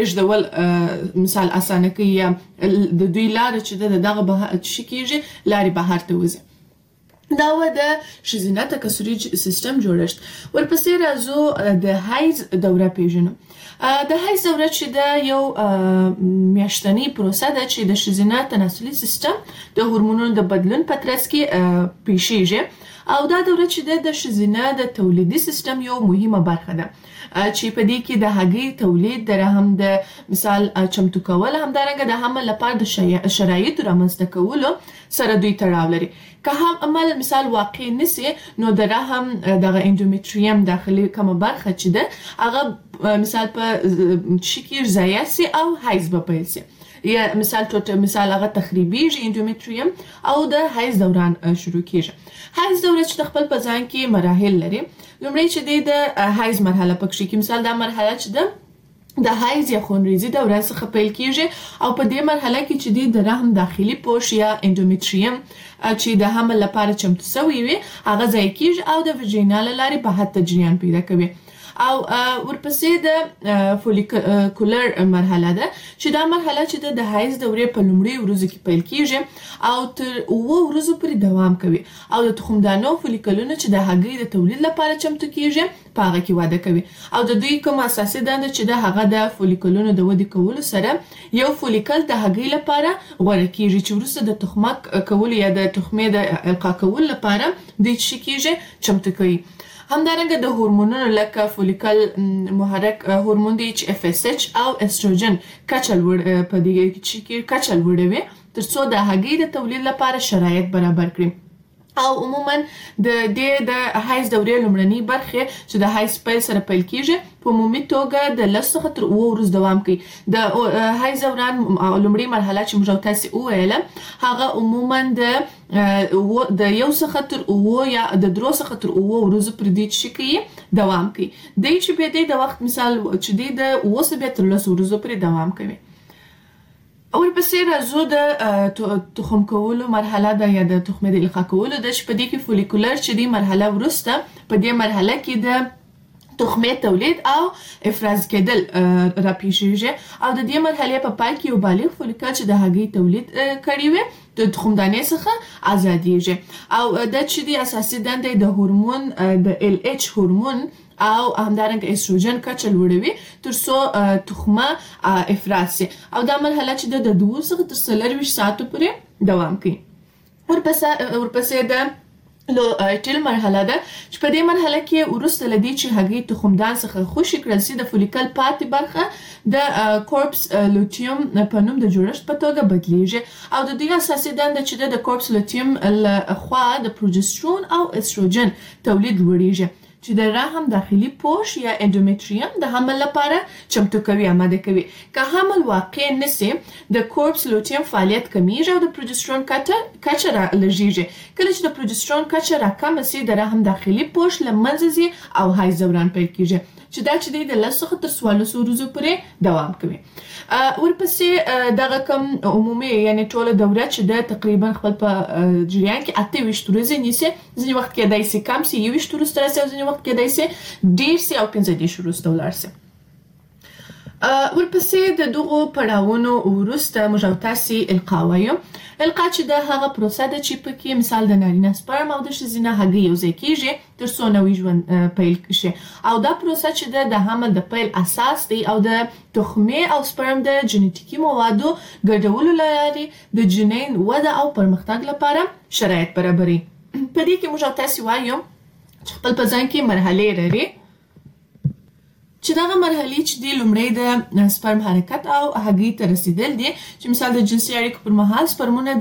لیږدول مثال اسانه کوي. د دوی لار چې دغه بهر شي کېږي لارې بهر ته وځي. دا و د ښځینه تکثري سیستم جوړښت. ورپسې راځو د حیض دوره پیژنو. د حیض دوره چې د یو میاشتنی پروسه ده چې د ښځینه تناسلي سیستم د هورمونونو د بدلون په ترڅ کې پیښیږي او دا دوره چې د ښځینه د تولیدي سیستم یو مهمه برخه ده چې په دې کې د هګۍ تولید، د رحم د مثال چمتو کول، همدارنګه د حمل لپاره د شرایطو رامنځته کولو سره دوی تړاو لري. که هم عمل مثال واقع نسی نو د رحم دغه اندومتریم داخلي کومه برخه چې ده هغه مثال په شکل ضایع سي او حیض به پیل سي، یا مثال ټوټه مثال هغه تخریبیږي اندومتریم او د حیض دوران شروع کیږي. حیض دوره چې د خپل په ځان کې مراحل لري. لومړی چې د حیض مرحله پکې کې مثال دا مرحله چې ده د حیض یا خونریزي دوره څخه پیل کیږي او په دې مرحله کې چې د رحم داخلي پوښ یا اندومتریم چې د حمل لپاره چمتو شوی وي هغه ځای کیږي او د ویجینال لارې بهر ته جریان پیدا کوي. او ورپسې د فولیکولر مرحله ده چې دا مرحله چې د حیض دورې په لومړي ورځو کې پیل کیږي او تر اوه ورځو پورې دوام کوي او د تخمدانو فولیکولونه چې د هګۍ د تولید لپاره چمتو کیږي په هغه کې واده کوي او د دوی کوم اساسي دنده چې د هغه د فولیکولونو د ودې کولو سره یو فولیکل د هګۍ لپاره غوړه کیږي چې وروسته د تخمک کول یا د تخمې د القا کول لپاره د شي کیږي چمتو کوي. همدارنګه د هورمونونو لکه فولیکل محرک هورمون دی چې اف اس اچ او استروجن کچل وړ په دې کې کچل وړوي ترڅو د هګۍ د تولید لپاره شرایط برابر کړي. او عموما د دې د حیض دورې لومړنۍ برخه چې د حیض پیل سره پیل کیږي په عمومي توګه د لس څخه تر اوه ورځې دوام کوي. د حیض دوران لومړۍ مرحله چې موږ تاسو وویله هغه عموما د د یو څخه تر اوه یا د درو څخه تر اوه ورځې پر دې چې کوي دوام کوي. د چې په دې د وخت مثال چې د اوه څخه تر لس ورځې پر دوام کوي. ورپسې راځو د تخم کولو مرحله ده یا د تخمې د القا کولو ده چې په دې کې فولیکولر چې دی مرحله وروسته په دې مرحله کې د تخمې تولید او افراز کېدل راپیښیږي او د دې مرحلې په پای کې یو بالغ فولیکل چې د هګۍ تولید کړی وي د تخمدانې څخه ازادیږي او د چې دی اساسي دنده د هورمون د ال اچ هورمون او همدارنګه استروجن کچه لوړوي ترڅو تخمه افراز شي او دا مرحله چې د دوه څخه تر څلورویشت ساعتو پورې دوام کوي. ورپسې ورپسې د لو ټیل مرحله ده چې په دې مرحله کې وروسته لدی چې هګۍ تخمدان څخه خوشی کړل سي د فولیکل پاتې برخه د کورپس لوتیوم په نوم د جوړښت په توګه بدلیږي او د دې اساسي دنده چې د کورپس لوتیوم خوا د پروجسترون او استروجن تولید لوړیږي چې د رحم داخلي پوښ یا اندومتریم د حمل لپاره چمتو کوي آماده کوي. که حمل واقع نسی د کورپس لوتیوم فعالیت کمیږي او د پروجسترون کچه را لږیږي. کله چې د پروجسترون کچه را کمه سي د رحم داخلي پوښ له منځه ځي او حیض دوران پیل کیږي چې دا چې د لس څخه تر څوارلسو ورځو پورې دوام کوي. ورپسې دغه کوم عمومي یعنی ټوله دوره چې د تقریبا خپل په جریان کې اته ویشت ورځې نیسي. ځینې وخت کې دای سي کم سي یو ویشت وروسته راسي او ځینې وخت کې دای سي ډیر سي او پنځه دېرش وروسته ولاړ سي. ورپسې د دغو پړاوونو وروسته موږ تاسو القا وایو. القا چې د هغه پروسه ده چې پکې مثال د نارینه سپرم او د ښځینه هګۍ یوځای کیږي ترڅو نوی ژوند پیل شي او دا پروسه چې د حمل د پیل اساس دی او د تخمې او سپرم د جنیټیکي موادو ګډولو لپاره د جنین وده او پرمختګ لپاره شرایط برابري. په دې کې موږ تاسو وایو چې خپل په ځان کې مرحله لري چې دغه مرحلې چې دی لومړی د سپرم حرکت او هګۍ ته رسیدل دي چې مثال د جنسي اړیکو پر مهال سپرمونه د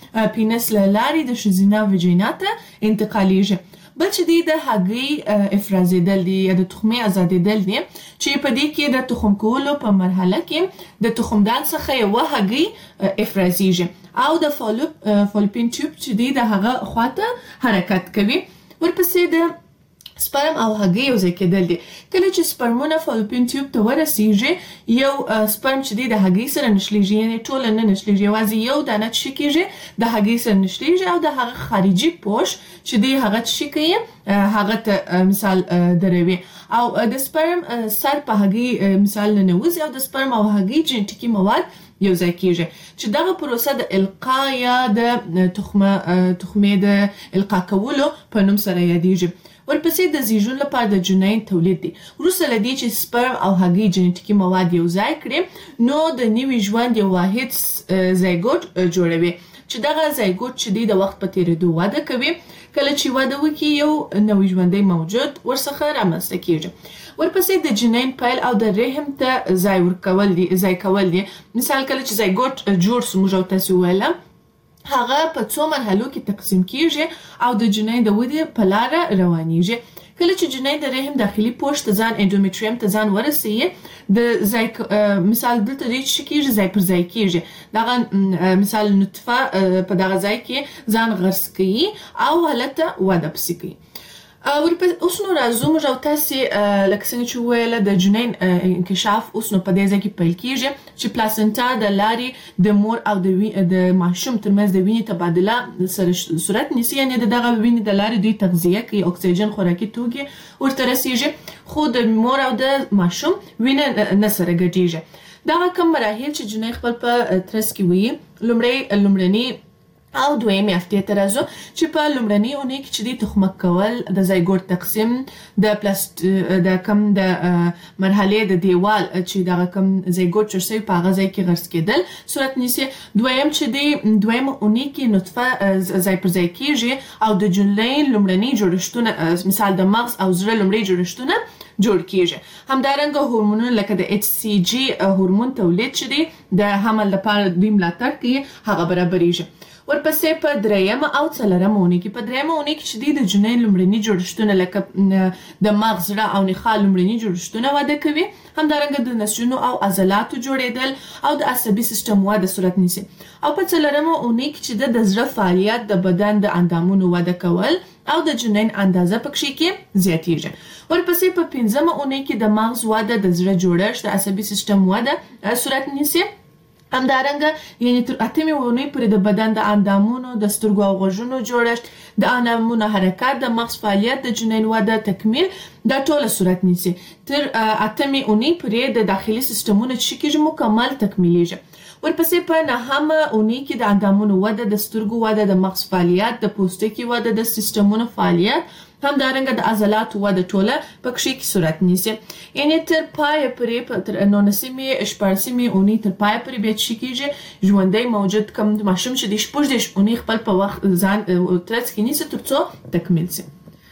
پینس له لارې د ښځینه وجینا ته انتقالیږي. بل چې دی د هګۍ افرازېدل دي یا د تخمې ازادېدل دي چې په دې کې د تخم کولو په مرحله کې د تخمدان څخه یوه هګۍ افرازیږي او د فالوپین ټیوب چې دی د هغه خواته حرکت کوي. ورپسې د سپرم او هګۍ یو ځای کېدل دي. کله چې سپرمونه فالوپین ټیوب ته ورسیږي یو سپرم چې دی د هګۍ سره نښلیږي، یعنې ټوله نه نښلیږي، یوازې یو دانه څه کېږي د هګۍ سره نښلیږي او د هغه خارجي پوښ چې دی هغه څه کوي هغه ته مثال دروي او د سپرم سر په هګۍ مثال ننوځي او د سپرم او هګۍ جنټیکي مواد یو ځای کېږي چې دغه پروسه د القا یا د تخمه تخمې د القا کولو په نوم سره یادېږي. ورپسې د زیږون لپاره د جنین تولید دی. وروسته له دې چې سپرم او هګۍ جنټیکي مواد یو ځای کړي نو د نوي ژوند یو واحد زایګوټ جوړوي چې دغه زایګوټ چې دی د وخت په تیریدو وده کوي. کله چې وده وکړي یو نوی ژوندی موجود ورڅخه رامنځته کېږي. ورپسې د جنین پیل او د رحم ته ځای ورکول دي ځای کول دي. مثال کله چې زایګوټ جوړ سو موږ تاسو ویله هغه په څو مرحلو کې تقسیم کیږي او د جنین د ودې په لاره روانیږي. کله چې جنین د رحم داخلي پوښ ته ځان اندومیټریم ته ځان ورسوي د ځای مثال دلته د څه کیږي ځای پر ځای کیږي دغه مثال نطفه په دغه ځای کې ځان غرس کوي او هلته وده پسې کوي. اوس نو راځو موږ او تاسې لکه څنګه چې وویله د جنین انکشاف اوس نو په دې ځای کې پیل کیږي چې پلاسنټا د لارې د مور او د د ماشوم ترمنځ د وینې تبادله سره صورت نیسي، یعنې د دغه وینې د لارې دوی تغذیه کوي، اکسیجن خوراکي توکي ورته رسیږي، خو د مور او د ماشوم وینه نه سره ګډیږي. دغه کوم مراحل چې جنین خپل په ترڅ کې وي لومړی لومړني او دویمې هفتې ته راځو چې په لومړنۍ اونۍ کې چې دی تخمک کول د زایګوټ تقسیم د پلاست د کم د مرحلې د دیوال چې دغه کم زایګوټ جوړ شوی په هغه ځای کې غرس کېدل صورت نیسي. دویم چې دی دویمه اونۍ کې نطفه ځای پر ځای کېږي او د جنین لومړني جوړښتونه مثال د مغز او زړه لومړني جوړښتونه جوړ کیږي. همدارنګه هورمونونه لکه د اچ سی جی هورمون تولید چې دی د حمل لپاره دوی ملاتړ کوي هغه برابریږي. ورپسې په دریمه او څلورمه اونۍ کې په دریمه اونۍ کې چې دی د جنین لومړني جوړښتونه لکه د مغز زړه او نخاع لومړني جوړښتونه وده کوي. همدارنګه د نسجونو او عضلاتو جوړېدل او د عصبي سیستم وده صورت نیسي. او په څلورمه اونۍ کې چې د زړه فعالیت د بدن د اندامونو وده کول او د جنین اندازه پکې کې زیاتیږي. ورپسې په پنځمه اونۍ کې د مغز وده د زړه جوړښت د عصبي سیستم وده صورت نیسي. همدارنګه یعنې تر اتمې اونۍ پورې د بدن د اندامونو د سترګو او غوږونو جوړښت د اندامونو حرکت د مغز فعالیت د جنین وده تکمیل دا ټوله صورت نیسي. تر اتمې اونۍ پورې د داخلي سیستمونو چې کېږي مکمل تکمیلیږي. ورپسې په نهمه اونۍ کې د اندامونو وده د سترګو وده د مغز فعالیت د پوستکي وده د سیستمونو فعالیت همدارنګه د عضلاتو وده ټوله پکې کې صورت نیسي. یعنې تر پایه پورې تر نولسمې شپاړسمې اونۍ تر پایه پورې بیا چې کېږي ژوندی موجود کوم ماشوم چې د شپږ دېرش اونۍ خپل په وخت ځان ترڅ کې نیسي تر څو تکمیل سي.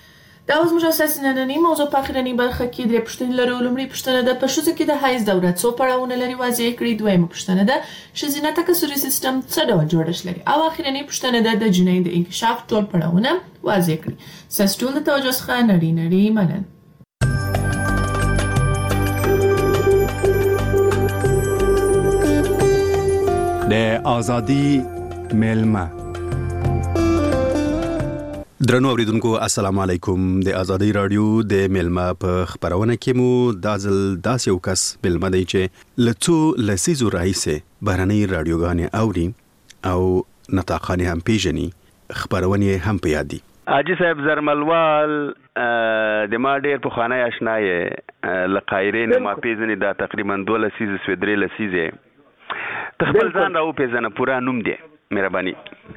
دا اوس موږ اساسي نننۍ موضوع په اخرنۍ برخه کې درې پوښتنې لرو. لومړۍ پوښتنه ده په ښځو کې د حیض دوره څو پړاوونه لري واضح کړئ. دویمه پوښتنه ده ښځینه تکثري سیستم څه ډول جوړښت لري او اخرنۍ پوښتنه ده د جنین د انکشاف ټول پړاوونه واضح کړئ. ستاسو ټول د توجه څخه نړۍ نړۍ مننه. د ازادي ملما درنو اوریدونکو السلام علیکم. د ازادي رادیو د ملما په خبرونه کې مو دازل داس یو کس ملما دی چې لڅو لسیزو رئیسه بهرنۍ رادیوګانې اوري او نطاقانې هم پیژني خبرونه هم په یادي. حاجی صاحب زرملوال د ما ډیر په خانه آشنای لقایرې نه ما پیژني دا تقریبا دوه لسیزه سویدري لسیزه تخبل ځان راو پیژنه پورا نوم دی مهرباني.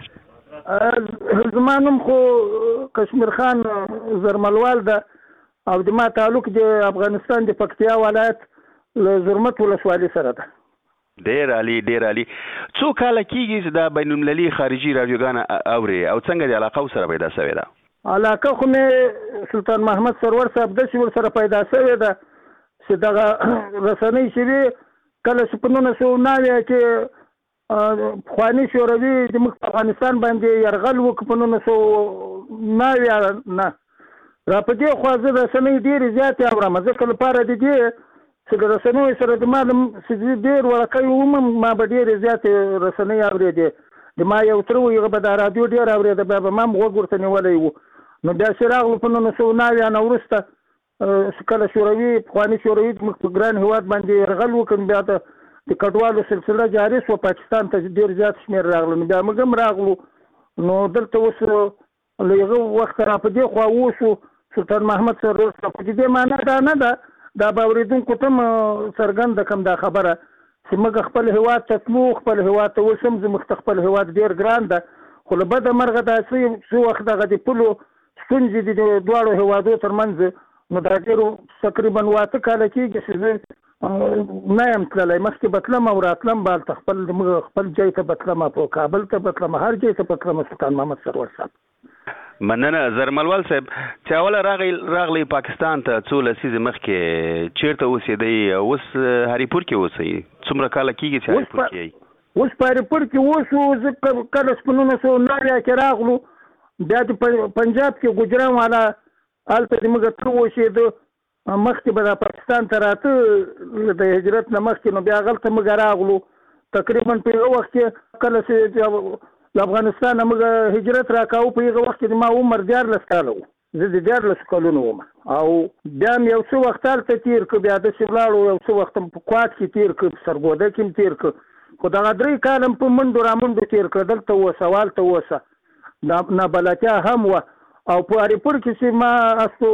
زما نوم خو کشمیر خان زرملوال ده او د ما تعلق د افغانستان د پکتیا ولایت له زرمت ولسوالۍ سره ده. ډیر عالی ډیر عالی. څو کاله کېږي چې دا بین المللي خارجي رادیوګانې اوري او څنګه د علاقه سره پیدا شوې ده؟ علاقه خو مې سلطان محمد سرور صاحب داسې ورسره پیدا شوې ده چې دغه رسنۍ چې وي کله چې په نولس سوه نوي کې پخواني شوروي د موږ په افغانستان باندې یرغل وکړ په نولس سوه نوي نه را په دې خوا زه رسنۍ ډېرې زیاتې اورم ځکه لپاره د دې چې د رسنیو سره د ما چې ډېر وړکی وم ما به ډېرې زیاتې رسنۍ اورېدې د ما یو تره و هغه به دا راډیو ډېر اورېده بیا به ما هم غوږ ورته نیولی و نو بیا چې راغلو په نولس سوه نوي نه وروسته کله شوروي پخواني شوروي موږ په ګران هېواد باندې یرغل وکړ بیا د د کډوالو سلسله جاري شوه پاکستان ته ډېر زیات شمېر راغلو نو بیا موږ هم راغلو نو دلته اوس له هغه وخته را په دې خوا اوسو سلطان محمد سرور صاحب په دې معنا دا نه ده دا به اورېدونکو ته م څرګنده کړم دا خبره چې موږ خپل هېواد ته تلو خپل هېواد ته اوس هم زموږ ته خپل هېواد ډېر ګران ده خو له بده مرغه داسې څه وخت دغه د پولو ستونزې دي د دواړو هېوادو تر منځ نو دا ډېرو تقریبا واته کاله کېږي چې زه نه یم تللی مخکې به تلم او راتلم به هلته خپل موږ خپل ځای ته به تلم په کابل ته به تلم هر ځای ته به تلم سلطان محمد سرور صاحب مننه زرملوال صاحب چې اوله راغی راغلی پاکستان ته څو لسیزې مخکې چیرته اوسېدی اوس هریپور کې اوسئ څومره کاله کېږي چې هریپور کې یئ اوس په هریپور کې اوسو زه کله په نولس سوه نوي کې راغلو بیا د پنجاب کې ګجران والا هلته د موږ تره اوسېده مخکې به دا پاکستان ته راته د هجرت نه مخکې نو بیا هغلته موږ راغلو تقریبا په هغه وخت کې کله چې له افغانستان نه موږ هجرت راکاوه په هغه وخت کې د ما عمر دیارلس کاله و زه د دیارلسو کلونو وم او بیا مې یو څه وخت هلته تېر کړ بیا داسې ولاړو یو څه وخت په کوات کې تېر کړ په سرګوده کې هم تېر کړ خو دغه درې کاله هم په منډو رامنډو تېر کړ دلته اوسه والته اوسه نابلدتیا هم وه او په هریپور کې چې ما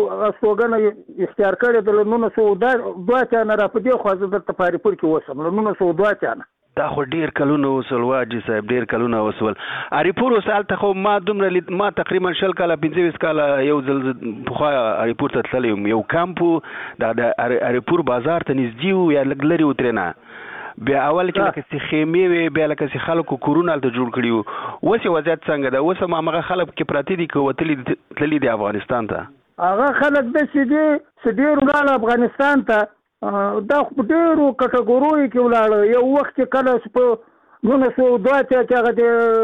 استوګنه اختیار کړې ده له نولس سوه دوه اتیا نه را په دې خوا زه دلته په هریپور کې اوسم له نولس سوه دوه اتیا نه دا خو ډیر کلونه وسول واجی صاحب ډیر کلونه وسول هریپور اوس هلته خو ما دومره لید ما تقریبا شل کاله پنځه ویشت کاله یو ځل پخوا هریپور ته تللی یم یو کامپ و دا د هریپور بازار ته نږدې و یا لږ لرې و ترېنه بیا اول کې لکه چې خیمې وې بیا لکه چې خلکو کورونه هلته جوړ کړي وو اوس یې وضعیت څنګه ده اوس هم هماغه خلک کې پراته دي که وتلي تللي دي افغانستان ته هغه خلک داسې دي چې ډېر ولاړه افغانستان ته دا خو په ډېرو کټګوریو کې ولاړه یو وخت کې کله په نولس سوه دوه اتیا کې هغه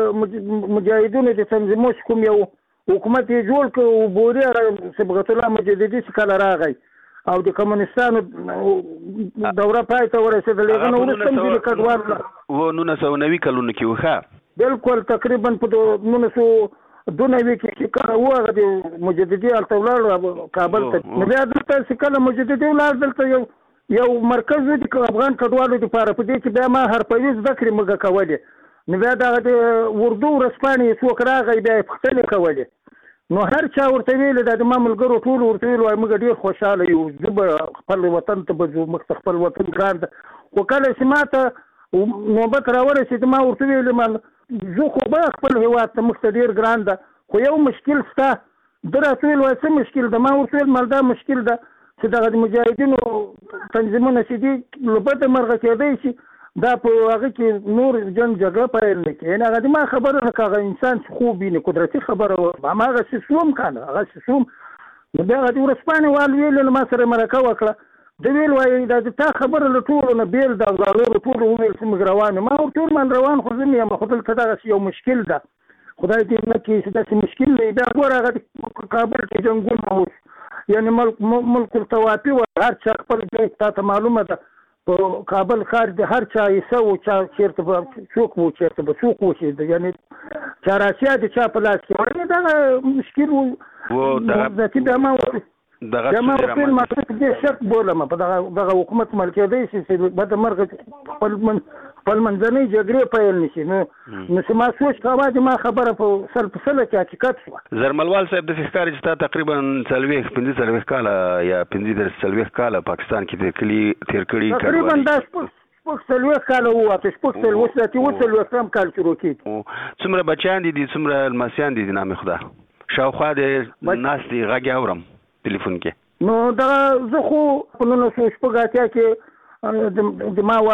د مجاهدینو د تنظیمونو کوم یو حکومت یې جوړ کړ او بوري صبغت الله مجددي چې کله راغی او د کمونستانو دوره پای ته ورسېدل هغه نه وروسته هم ځینې کډوال و نولس سوه نوي کلونو کې و ښه بلکل تقریبا په نولس سوه دوه نوي کې چې کله و هغه د مجددي هلته ولاړ کابل ته نو بیا دلته چې کله مجددي ولاړ دلته یو یو مرکز و د افغان کډوالو دپاره په دې کې بیا ما حرفوي زده کړې موږ کولې نو بیا دغه د اردو ورځپاڼې څوک راغی بیا یې پوښتنې کولې نو هر چا ورته ویلې دا د ما ملګرو ټولو ورته ویل وایي موږ ډېر خوشحاله یو زه به خپل وطن ته به ځو موږ ته خپل وطن ګران ده خو کله چې ما ته نوبت راورسېد ما ورته ویلې زه خو به خپل هېواد ته موږ ته ډېر ګران ده خو یو مشکل شته ده راته ویل وایي څه مشکل ده ما ورته ویل مال دا مشکل ده چې دغه د مجاهدینو تنظیمونه چې دي له بده مرغه کېدی شي دا په هغه کې نور جنګ جګړه پیل نه کړي یعنې هغه د ما خبره نه که هغه انسان چې خوب ویني قدرتي خبره وه هماغسې سوم که نه هغسې سوم نو بیا هغه د ورځپاڼې وال ویلې له ما سره مرکه وکړه ده ویل وایي دا د تا خبره له ټولو نه بېل ده او دا نورو ټولو وویل چې موږ روان یو ما ورته ویل من روان خو زه مې یم خو دلته دغسې یو مشکل ده خدای دې نه کړي چې داسې مشکل دی بیا ګوره هغه د کابل کې جنګونه اوس یعنی ملک ملک التوافي و هر چا خپل ځای تا ته معلومه ده په کابل ښار د هر چا حصه و چا چېرته به څوک و چېرته به څوک اوسېده یعنې چهاراسیا د چا په لاس کې و دغه مشکل و ذاتي بیا ما بیا ما ورته ویل ما زه په دې شک بولم په دغه دغه حکومت مل کېدی شي چې بده مرغه خپل من خپل منځنۍ جګړې پیل نه شي نو نو چې ما سوچ کاوه چې ما خبره په سل په سله کې حقیقت شوه زرملوال صاحب داسې ښکاري چې تا تقریبا څلوېښت پنځه څلوېښت کاله یا پنځه څلوېښت کاله پاکستان کې تېر کړي تېر کړي تقریبا دا شپږ څلوېښت کاله وواته شپږ څلوېښت اوس اتیا اووه څلوېښتم کال شروع کېږي څومره بچیان دي دي څومره لمسیان دي دي نامې خدا شاوخوا دې ناست دي غږ اورم تلیفون کې نو دغه زه خو په نولس سوه شپږ اتیا کې د ما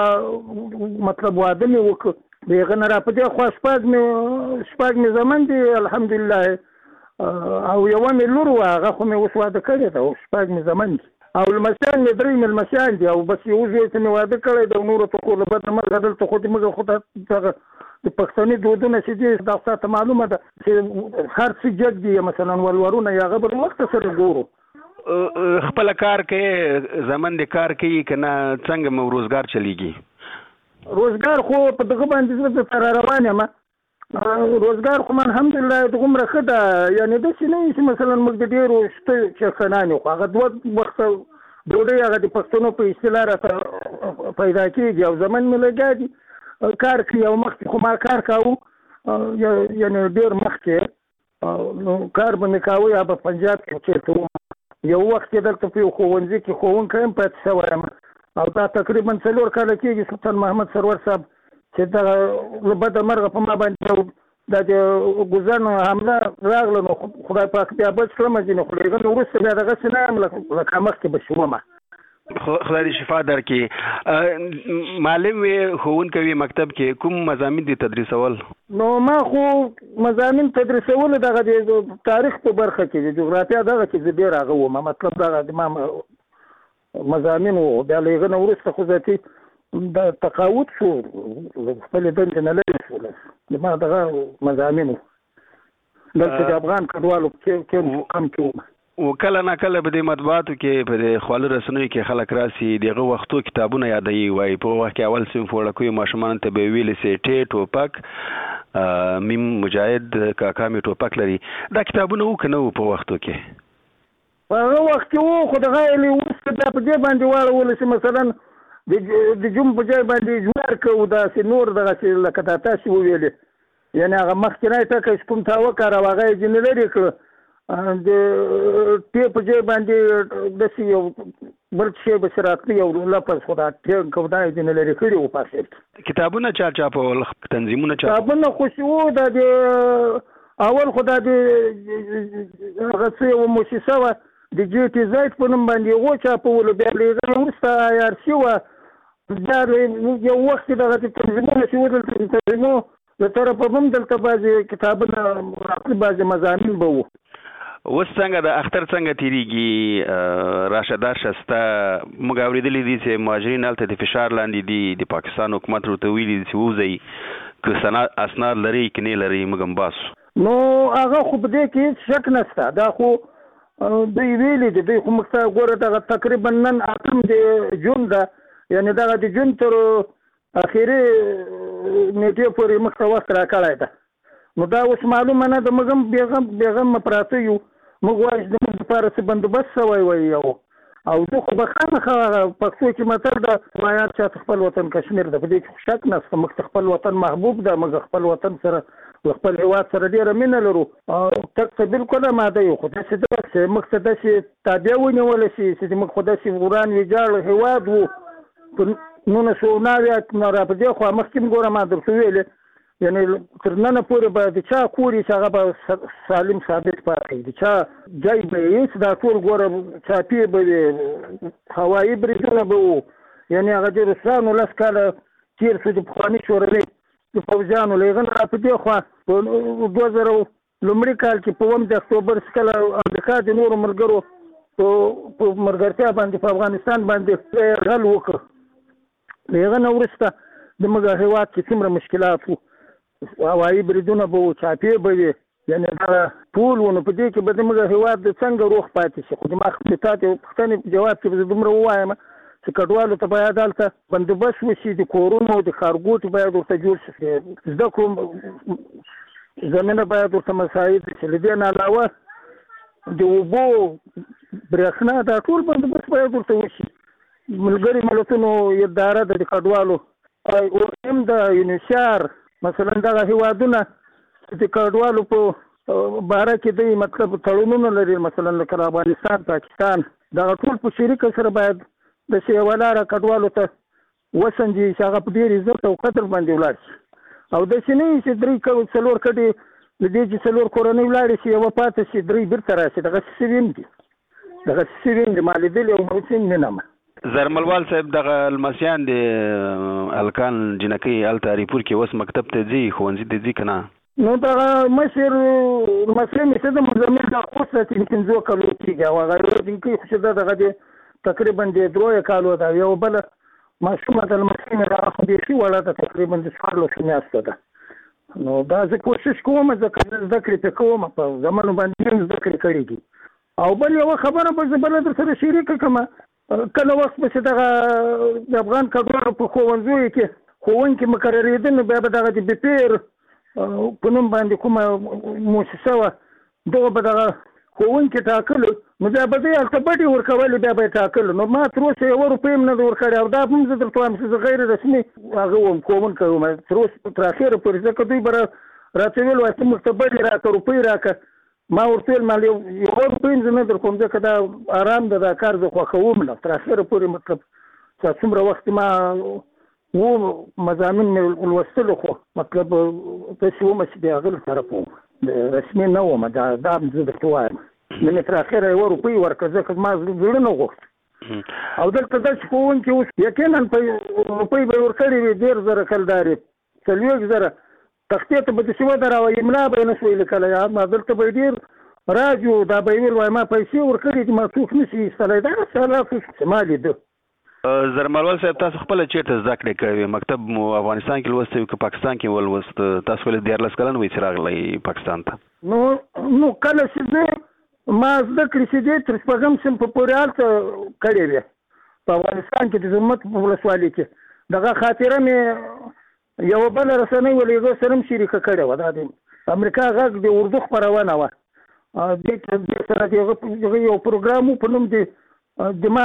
مطلب واده مې وکړ د هغه نه را په دې خوا شپږ مې شپږ مې زامن دي الحمدلله او یوه مې لور وه هغه خو مې اوس واده کړې ده او شپږ مې زامن دي او لمسیان مې درې مېلمسیان دي او بس یو زوی ته مې واده کړی د نورو ته خو له بده مرغه دلته خو موږ خو دغه د پښتني دودونه چې دي دا ستاسو معلومه ده چې هر څه جګ دي مثلا ولورونه یا غبر وخت سره ګورو خپل کار کې زمن د کار کې کنه څنګه مو روزګار چلیږي روزګار خو په دغه باندې زه تر روان یم روزګار خو من الحمدلله دغه مرخه ده یعنی د سینې چې مثلا موږ د ډیرو شته چې خنانه خو هغه دوه وخت ډوډۍ هغه د پښتنو په اصطلاح راته پیدا کیږي او زمن مې لګا کار کوي او مخکې خو ما کار کاوه یعنی ډیر مخکې نو کار به مې کاوه یا په پنجاب کې چېرته یو وخت کې دلته په ښوونځي کې ښوونکی هم پاتې شوی یم او دا تقریبا څلور کاله کېږي سلطان محمد سرور صاحب چې دغه له بده مرغه په ما باندې دا د ګزن حمله راغله نو خدای پاک بیا بچ کړم چې نو خو لږ وروسته بیا دغسې نه یم لکه مخکې به شومه خدای دې شفا درکړي. معلم وي ښوونکی وي مکتب کې کوم مضامین دي تدریسول؟ نو ما خو مضامین تدریسول دغه د تاریخ په برخه کې د جغرافیا دغه کې زه ډېر هغه وم مطلب دغه د ما مضامین وو بیا له هغه نه وروسته خو ذاتي د تقاعد شو خپلې دندې نه لرې شول د ما دغه مضامین وو دلته د افغان کډوالو کې کم کې وم و کله نه کله به د مطبوعاتو کې په د خواله رسنیو کې خلک راسي دغه وختو کتابونه یادوي وایي په وخت کې اول صنف وړکیو ماشومانو ته به ویلې سي ټې ټوپک میم مجاهد کاکا مې ټوپک لري دا کتابونه و که نه وو په وختو کې؟ په هغه وخت کې وو خو دغه یې وروسته دا په دې باندې واړوله چې مثلا د جوم په ځای باندې جوار کوو داسې نور دغسې لکه دا تاسې وویلې یعنې هغه مخکې ټکی چې کوم تا وکاروه هغه یې ځینې لرې کړه د ټې په ځای باندې داسې یو بل شی به راتلی یو لفظ خو دا ټې کوم دا یې ځینې لرې کړي وو په اخر کې کتابونه چا چاپول تنظیمونه چاپ کتابونه خو چې وو دا د اول خو دا د هغه څه یوه موسسه وه د جي ټي زاید په نوم باندې هغو چاپولو بیا له هغې وروسته آی آر سي وه بیا یو وخت کې دغه تنظیمونه چې وو دلته د تنظیمو د طرفه هم دلته بعضې کتابونه راتلي بعضې مضامین به وو. اوس څنګه د اختر څنګه تیریږي راشه درشه ستا موږ اورېدلي دي چې مهاجرین هلته د فشار لاندې دي د پاکستان حکومت ورته ویلي دي چې ووځئ که سند اسناد لرئ که نه لرئ موږ هم باسو نو هغه خو په دې کې هېڅ شک نشته دا خو دوی ویلي دي دوی خو موږ ته ګوره دغه تقریبا نن اتم د جون ده یعنې دغه د جون تر اخري نیټې پورې موږ ته وخت راکړی ده نو دا اوس معلومه نه ده موږ هم بېغم بېغمه پراته یو موږ وایو چې زموږ دپاره څه بندوبست شوی وی یو او زه خو به خامخا پښتو کې متل ده وایات چاته خپل وطن کشمیر ده په دې کې شک نشته موږ ته خپل وطن محبوب ده موږ خپل وطن سره له خپل هېواد سره ډېره مینه لرو تک ته بلکل اماده یو خو داسې ده چې موږ ته داسې تابع ونیولی شي چې موږ خو داسې وران ویجاړ هېواد وو په نولس سوه نوي نه را په دې خوا مخکې م ګوره ما درته ویلې یعنې تر ننه پورې به د چا کور چې هغه به سالم ثابت پاتې د چا ځای به یې هېڅ دا ټول ګوره چاپې به وي هوایي بریدونه به وو یعنې هغه د روسانو لس کاله تېر شو د پخواني شوروي د پوځیانو له هغه نه را په دې خوا په دوه زره لومړي کال کې په اووم د اکتوبر چې کله امریکا د نورو ملګرو په ملګرتیا باندې په افغانستان باندې غل وکړ له هغه نه وروسته د موږ هېواد کې څومره مشکلات وو هوایي بریدونه به وو چاپې به وي یعنې دا ټول و نو په دې کې به زموږ هېواد د څنګه روغ پاتې شي خو زما تا ته پوښتنې په جواب کې به زه دومره ووایم چې کډوالو ته باید هلته بندوبست وشي د کورونو د ښارګوټو باید ورته جوړ شي زده کړو زمینه باید ورته مساعد شي له دې نه علاوه د اوبو برېښنا دا ټول بندوبست باید ورته وشي ملګري ملتونو اداره ده د کډوالو اوم د یونیسیار مثلا دغه هېوادونه چې د کډوالو په باره کې دوی مطلب تړونونه لري مثلا لکه افغانستان پاکستان دغه ټول په شریکه سره باید داسې یوه لاره کډوالو ته وسنجي چې هغه په ډېر عزت او قدر باندې ولاړ شي او داسې نه وي چې درې څلور کډې د دې چې څلور کورنۍ ولاړې شي یوه پاتې شي درې بېرته راشي دغسې شوي هم دي دغسې شوي هم دي ما لیدلي او موسم مینم زرملوال صاحب دغه لمسیان د الکان جنکۍ هلته اریپور کې اوس مکتب ته ځي ښوونځي ته ځي که نه نو دغه مشر لمسی مې څه د مزمل دا خوست ته پنځو کلو کېږي او هغه جنکۍ خو چې ده دغه د تقریبا د دروي کالو دا یو بل ماشومه د لمسینه را خو دې شي ولا د تقریبا د څوارلسو میاشتو ده. نو دا زه کوشش کوم ځکه زده کړې پې کوم په زمانو باندې هم زده کړې کړې دي. او بل یوه خبره به زه بله در سره شریکه کړم، کله وخت به چې دغه د افغان کډوالو په ښوونځیو کې ښوونکي مقررېده نو بیا به دغه د بپیر په نوم باندې کومه مؤسسه وه دغه به دغه ښوونکي ټاکلو نو بیا به دې هلته بډې ورکولې بیا به یې ټاکلو. نو ما تر اوسه یوه روپۍ هم نه ده ورکړې او دا هم زه درته وایم چې زه غیر رسمي هغه وم ښوونکی وم تر اوسه تر اخره پورې ځکه دوی به راته ویل وایي ته موږ ته بډې راکړه روپۍ راکړه ما ورته ویل ما یوه روپۍ هم زه نه در کوم ځکه دا ارام ده دا کار زه خوښوم نه تر اخره پورې مطلب چې څومره وخت ما و مضامین مې لوستلو خو مطلب داسې ومه چې د هغه له طرفه وم رسمي نه وم دا دا هم زه درته وایم نو مې تر اخره یوه روپۍ ورکړه ځکه ما زړه نه غوښت. او دلته داسې ښوونکي اوس یقینا په روپۍ به یې ورکړې وي ډېر زره کلدارې څلوېښت زره تختې ته به داسې ودروه املا به یې نه شوی لیکلی ما دلته به یې ډېر راج و دا به یې ویل وایي ما پیسې ورکړې دي ما څوک نه شي ایستلی دا حالات چې ما لیده. زرملول صاحب تاسو خپله چېرته زده کړې کړې مکتب مو افغانستان کې لوستی که پاکستان کې ولوست تاسو ولې دیارلس کلن وئ چې راغلی پاکستان ته؟ نو نو کله چې زه ما زده کړې چې دې تر شپږم صنف پورې هلته کړې وې په افغانستان کې د زلمت په ولسوالۍ کې دغه خاطره مې یوه بله رسنۍ ولې هغه سره هم شریکه کړې وه دا د امریکا غږ د اردو خپرونه وه دې سره د هغه یو پروګرام و په نوم د دما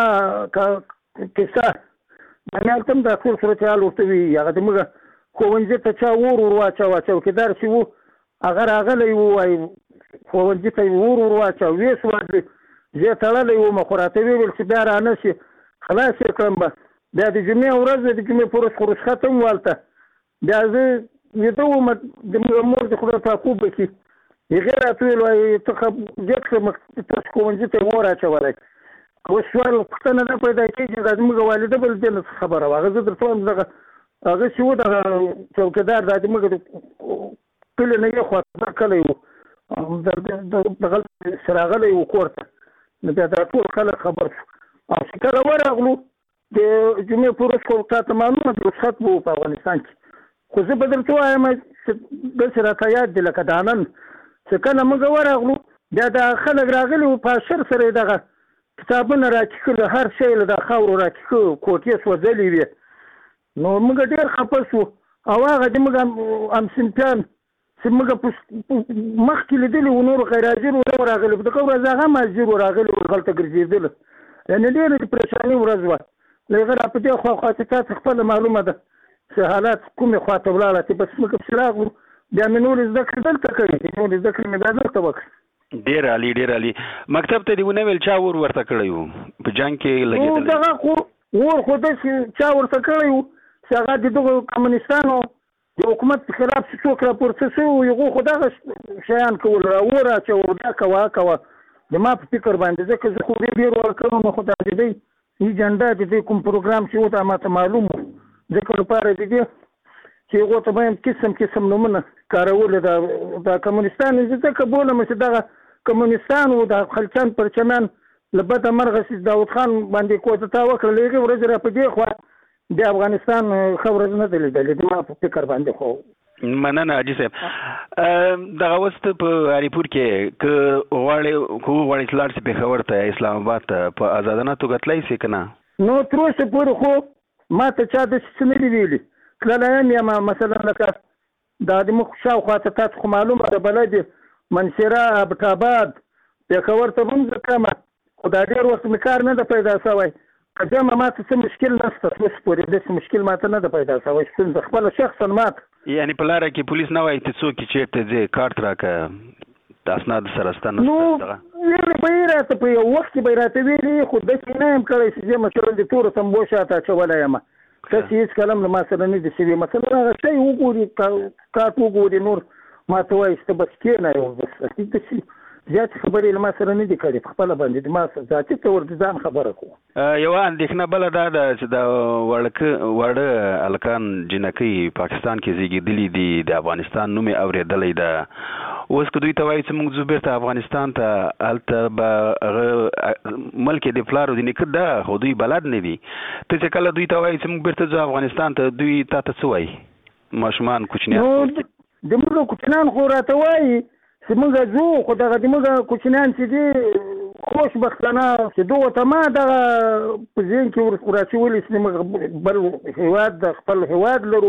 کیسه باندې هلته هم دا ټول صورتحال ورته وي هغه د موږ ښوونځي ته چا اور ور واچوه چوکیدار چې و هغه راغلی و وایي ښوونځي ته یې اور ور واچوه ویې سوځي زه تړلی وم خو راته ویې ویل چې بیا رانه شي خلاص یې کړم به بیا د جمعې ورځ د جمعې په ورځ خو رخصت هم والته بیا زه ویده وم د مور د خدای په خوب کې هغې راته ویل وایي ته ډېر ښه تاسو ښوونځي ته یې اور اچولی اوس سوال پوښتنه نه پیدا کېږي دا زموږ والده بل دې نه خبره وه هغه زه درته وایم دغه هغه چې و دغه چوکیدار دا زموږ د کلي نه یې خواته کلی و دغه سره راغلی و کور ته نو بیا دا ټول خلک خبر شو او چې کله ورغلو د جمعې په ورځ خو تا ته معلومه د رخصت به و په افغانستان کې خو زه به درته وایم چې داسې راته یاد دي لکه دا نن چې کله موږ ورغلو بیا دا خلک راغلي وو په اشر سره یې دغه کتابونه راکښلو هر شی له دا خاورو راکښه کوټې سوځلې وې نو موږ ډېر خفه شو او هغه د موږ همصنفیان چې موږ مخکې لیدلي وو نور غیر حاضر ونه راغلي دغه ورځ هغه هم حاضر و راغلي ول هلته ګرځېدله یعنې ډېره د پریشاني ورځ وه له هغه را په دې خوا خوا چې تاسو خپله معلومه ده چې حالات کومې خوا ته ولاړه چې بس موږ پسې راغلو بیا مې نورې زده کړې دلته کړې نورې زده کړې مې بیا دلته وکړې. ډېر عالي ډېر عالي مکتب ته دې ونه ویل چا اور ورته کړی و په جنګ کې لګېدلی دغه خو اور خو داسې چا ورته کړی و چې هغه د دغو کمونیستانو د حکومت خلاف چې څوک راپورته شوي وو هغو خو دغه شیان کول را اور اچوه دا کوه هغه کوه د ما په فکر باندې ځکه زه خو ډېر ورکړم نو خو دا د دوی ایجنډا د دوی کوم پروګرام چې و دا ماته معلوم و ځکه لپاره د دې چې هغو ته به یم قسم قسم نومونه کارولې دا دا کمونیستان زه ځکه بولم چې دغه کمونیستان و د خلچان پرچمیان له بده مرغه چې داود خان باندې کوتتا وکړل هغې ورځې را په دې خوا د افغانستان ښه ورځ نه ده لیدلې د ما په فکر باندې خو مننه حاجي صاحب دغه اوس ته په اریپور کې که غواړې که وغواړې چې لاړ شې پېښور ته اسلام آباد ته په ازادانه توګه تللی شې که نه؟ نو تر اوسه پورې خو ما ته چا داسې څه نه دي ویلي تللی یم یم مثلا لکه دا د موږ شاوخوا ته تاسو خو معلومه ده بلد منصیره ابټاباد پېښور ته هم زه تلمه خو دا ډېر وخت مې کار نه ده پیدا شوی که ځمه ما ته څه مشکل نشته تر اوسه پورې داسې مشکل ما ته نه ده پیدا شوی ستونزه خپله شخصا ما ته یعنې په لاره کې پولیس نه وایي چې څوک یې چېرته ځې کارت راکړه د اسناد سره ستا نو ویلې به یې راته په یو وخت کې به یې راته ویلې خو داسې نه یم کړی چې زه مثلا د تورو تمبو شاته اچولی یم تاسې هېڅ کلم له ما سره نه دي شوي مثلا هغه شی وګوري کارت وګوري نور ما ته وایي چې ته بس کښېنه یو بس داسې زیاتې خبرې له ما سره نه دي کړې په خپله باندې د ما ذاتي طور د ځان خبره کوم. یوه اندېښنه بله دا ده چې د وړکه واړه هلکان جنکۍ پاکستان کې زیږېدلي دي د افغانستان نوم یې اورېدلی ده اوس که دوی ته وایي چې موږ ځو بیرته افغانستان ته هلته به هغه ملک د پلارو د نیکه ده خو دوی بلد نه دي ته چې کله دوی ته وایي چې موږ بیرته ځو افغانستان ته دوی تا ته څه وایي ماشومان کوچنیان د موږ کوچنیان خو راته وایي چې موږ ځو خو دغه د موږ کوچنیان چې دي خوشبختانه چې دغه ته ما دغه په ذهن کې ورچولي چې موږ بل هېواد د خپل هېواد لرو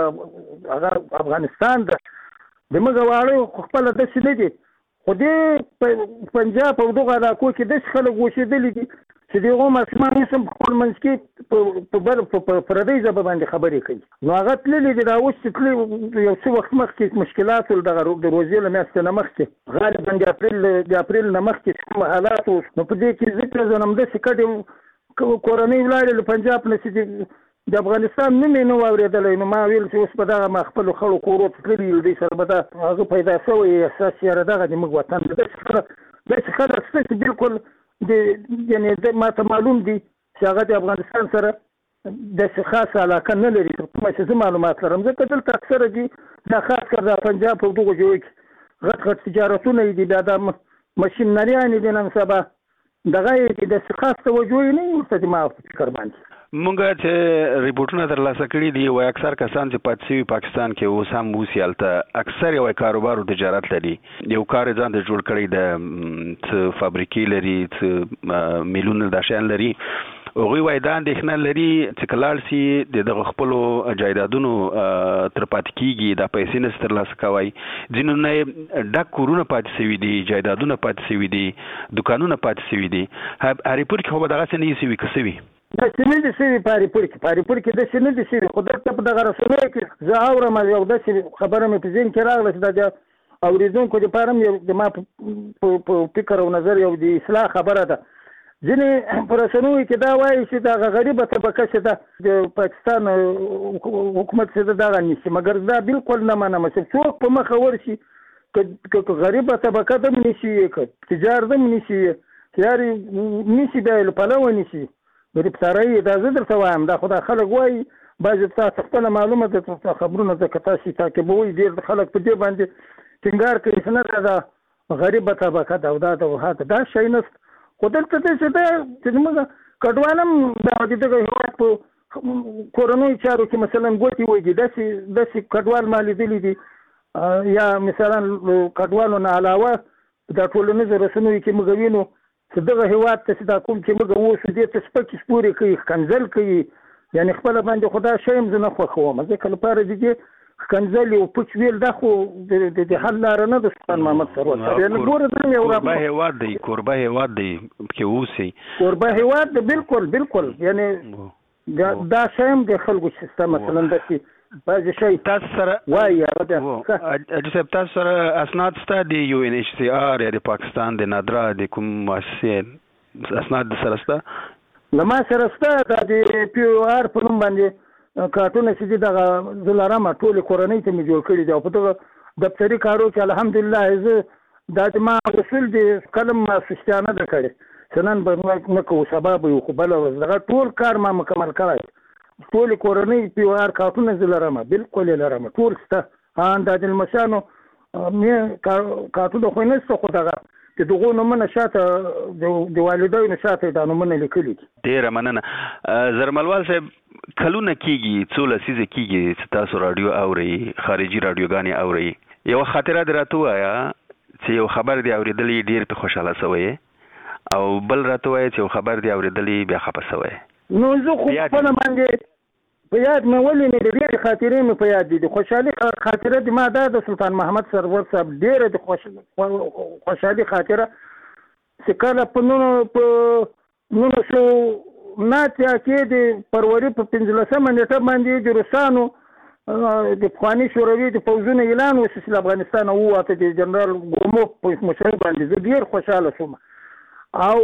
هغه افغانستان ده د موږ واړه خپله داسې نه دي خو دې پنجاب او دغه علاقو کې داسې خلک اوسېدلي دي چې د هغو ماشومان اوس هم په خپل منځ کې په بل په پردۍ ژبه باندې خبرې کوي نو هغه تللي دي دا اوس چې تللي یو څه وخت مخکې مشکلات ول دغه د روزې له میاشتې نه مخکې غالبا د اپریل د اپریل نه مخکې کوم حالات وو نو په دې کې ذکر زنم داسې کډې کورنۍ ولاړې له پنجاب نه چې د افغانستان نوم یې نه و اورېدلی نو ما ویل چې اوس په دغه ما خپلو خړو کورو ته تللي دوی سره به دا هغه پیدا شوی احساس یاره دغه د موږ وطن ده داسې خلک شته چې بالکل د یعنی ما ته معلوم دي چې هغه د افغانستان سره داسې خاصه علاقه نه لري کومه چې زه معلومات لرم ځکه دلته اکثره دي دا خاص کر د پنجاب په دغو ځایو کې غټ غټ تجارتونه دي بیا دا ماشینریانې دي نن سبا دغه یې دي داسې خاص توجه یې نه وي ورته د ما په فکر باندې مونږ چې ریپورټونه ترلاسه کړي دي وایي اکثر کسان چې پاتې شوي پاکستان کې اوس هم اوسي هلته اکثر یې وایي کاروبار او تجارت لري یو کار یې ځان ته جوړ کړی د څه فابریکې لري څه میلونه دا شیان لري هغوی وایي دا اندېښنه لري چې که لاړ شي د دغه خپلو جایدادونو تر پاتې کېږي دا پیسې نشي ترلاسه کوی ځینو نه یې ډک کورونه پاتې شوي دي جایدادونه پاتې شوي دي دوکانونه پاتې شوي دي ریپورټ کې خو به دغسې نه وي که څه وي داسې نه دي شوي په هریپور کې په هریپور کې داسې نه دي شوي خو دلته په دغه رسنیو کې زه اورم یو داسې خبره مې په ذهن کې راغله چې دا د اورېدونکو دپاره هم یو د ما په فکر او نظر یو د اصلاح خبره ده ځینې په رسنیو کې دا وایي چې دغه غریبه طبقه چې ده د پاکستان حکومت چې ده دغه نیسي مګر دا بالکل نه منم چې څوک په مخه ورشي که غریبه طبقه ده هم نیسي که تجار ده هم نیسي یارې نیسي بیا یې له پلوه نیسي د پسارۍ دا زه درته وایم دا خو دا خلک وایي بعضې تاسو خپله معلومه ده خبرونه ځکه تاسې تعقیبوئ ډېر خلک په دې باندې ټینګار کوي چې نه دا غریبه طبقه ده او دا د وهاته دا شی نشته خو دلته داسې ده چې زموږ کډوال هم دا د دغه هېواد په کورنیو چارو کې مثلا ګوتې وږي داسې داسې کډوال ما لیدلي دي یا مثلا کډوالو نه علاوه دا ټولنیزو رسنیو کې موږ وینو چې دغه هېواد ته چې دا کوم چې موږ اوسو دې ته سپکې سپورې کوي ښکنځل کوي یعنې خپله باندې خو دا شی هم زه نه خوښوم ځکه لپاره د دې ښکنځل او پوچ ویل دا خو د حل لاره نه ده سلطان محمد سروت یعنې ګوره دا یو کوربه هېواد دی کوربه هېواد دی پکې اوسئ کوربه هېواد دی بالکل بالکل یعنې دا شی هم د خلکو چې شته مثلا داسې بعضې شی تاسو سره وایي حاجي صاحب تاسو سره اسناد شته د یو ان ایچ سی آر یا د پاکستان د نادرا د کوم مؤسسې اسناد د سره شته له ما سره شته دا د پی او آر په نوم باندې کارټونه چې دي دغه زه لرم ټولې کورنۍ ته مې جوړ کړي دي او په دغه دفتري کارو کې الحمدلله زه دا چې ما اصول د قلم سستیانه ده کړې چې نن به نه کوو سبا به یو خو بله ورځ دغه ټول کار ما مکمل کړی ټولې کورنۍ پی او آر کارټونه زه لرم بالکل یې لرم ټول شته ان دا د لمسیانو مې کارټونه خو نه شته خو دغه د دغو نومونه شاته د والدینو شاته دا نومونه لیکلي دي ډېره مننه زرملوال صاحب کلونه کېږي څو لسیزه کېږي چې تاسو راډیو اورئ خارجي راډیوګانې اورئ یوه خاطره دې راته ووایه چې یو خبر دې اورېدلی ډېر پې خوشحاله شوی او بل راته وایه چې یو خبر دې اورېدلی بیا خفه شوی نو زه خو خپله باندې په یاد مې ولې مې د ډېرې خاطرې مې په یاد دي د خوشحالي خاطره د ما دا د سلطان محمد سرور صاحب ډېره د خوشحالي خاطره چې کله په نولس سوه نه اتیا کې د فروري په پنځلسمه نېټه باندې د روسانو د پخواني شوروي د پوځونو اعلان وشو چې له افغانستانه ووته د جنرال ګوموف په مشرۍ باندې زه ډېر خوشحاله شوم او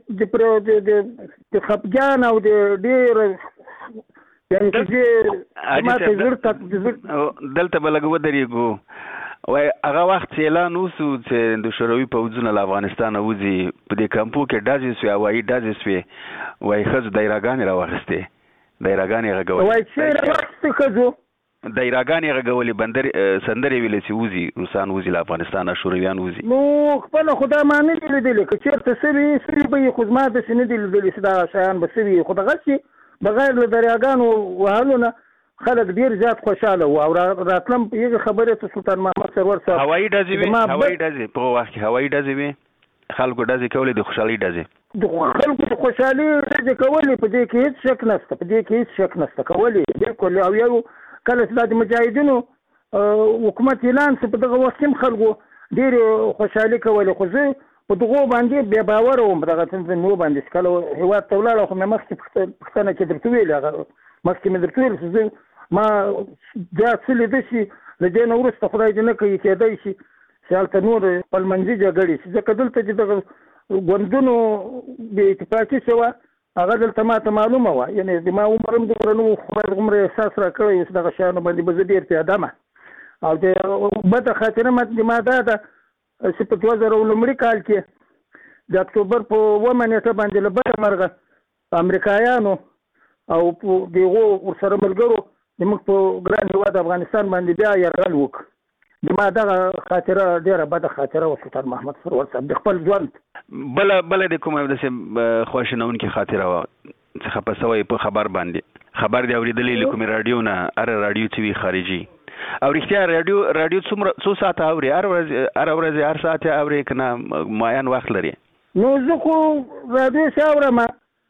د خفګان او د ډېر دلته به لږ ودرېږو وایي هغه وخت چې اعلان وسو چې د شوروي پوځونه له افغانستانه وځي په دې کمپو کې ډزې سوې هوایي ډزې سوې وایي ښځو دایراګانې راواخیستې دایراګانې یې غږولې وایي چې راواخیستې ښځو دایراګانې غږولې بندر سندرې ویلې چې وزي روسان وزي له افغانستان شورویان وزي نو خپل خدا معنی دي لیدل که چیرته سوي سوي به خو ما د سن دي لیدل چې دا شیان به سوي خو دغه شي بغیر له دریاګانو وهلونه خلک ډیر زیات خوشاله و او راتلم یو خبره ته سلطان محمد سرور صاحب هوایي ډزې وي هوایي ډزې په وخت کې هوایي ډزې وي خلکو ډزې کولې د خوشحالۍ ډزې د خلکو د خوشحالۍ ډزې کولې په دې کې هیڅ شک نشته په دې کې هیڅ شک نشته کولې بالکل او یو کله چې د مجاهدینو حکومت اعلان شو په دغه وخت کې خلکو ډېر خوشحالي کولې خو زه په دغو باندې بې باوره وم په دغه تنظیمونو باندې کله هېواد ته ولاړم خو مې مخکې پوښتنه کې درته ویلې هغه مخکې مې درته ویل چې زه ما دا څه لیده شي له دې نه وروسته خدای دې نه کوي کېدی شي چې هلته نور خپلمنځي جګړې شي ځکه دلته چې دغه ګوندونو بې اتفاقي شوه هغه دلته ماته معلومه وه یعنې د ما عمر هم دومره نه و خدای دومره احساس را کړی چې دغه شیانو باندې به زه ډېر پیاده یم او د بده خاطره ماته ما دا ده چې په دوه زره لومړي کال کې د اکتوبر په اوومه نیټه باندې له بده مرغه امریکایانو او په دغو ورسره ملګرو زموږ په ګران هېواد افغانستان باندې بیا یرغل وکړ د ما دغه خاطره ډېره بده خاطره وه سلطان محمد سرور صاحب د خپل ژوند بله بله د کومه داسې خواشینونکې خاطره وه چې خفه سوی په خبر باندې خبر دې اورېدلی له کومې راډیو نه هره راډیو چې وي خارجي او رښتیا راډیو راډیو څومره څو ساعته اورې هر ورځ هره ورځ هر ساعت یې اورې که نه معین وخت لري نو زه خو راډیو چې اورم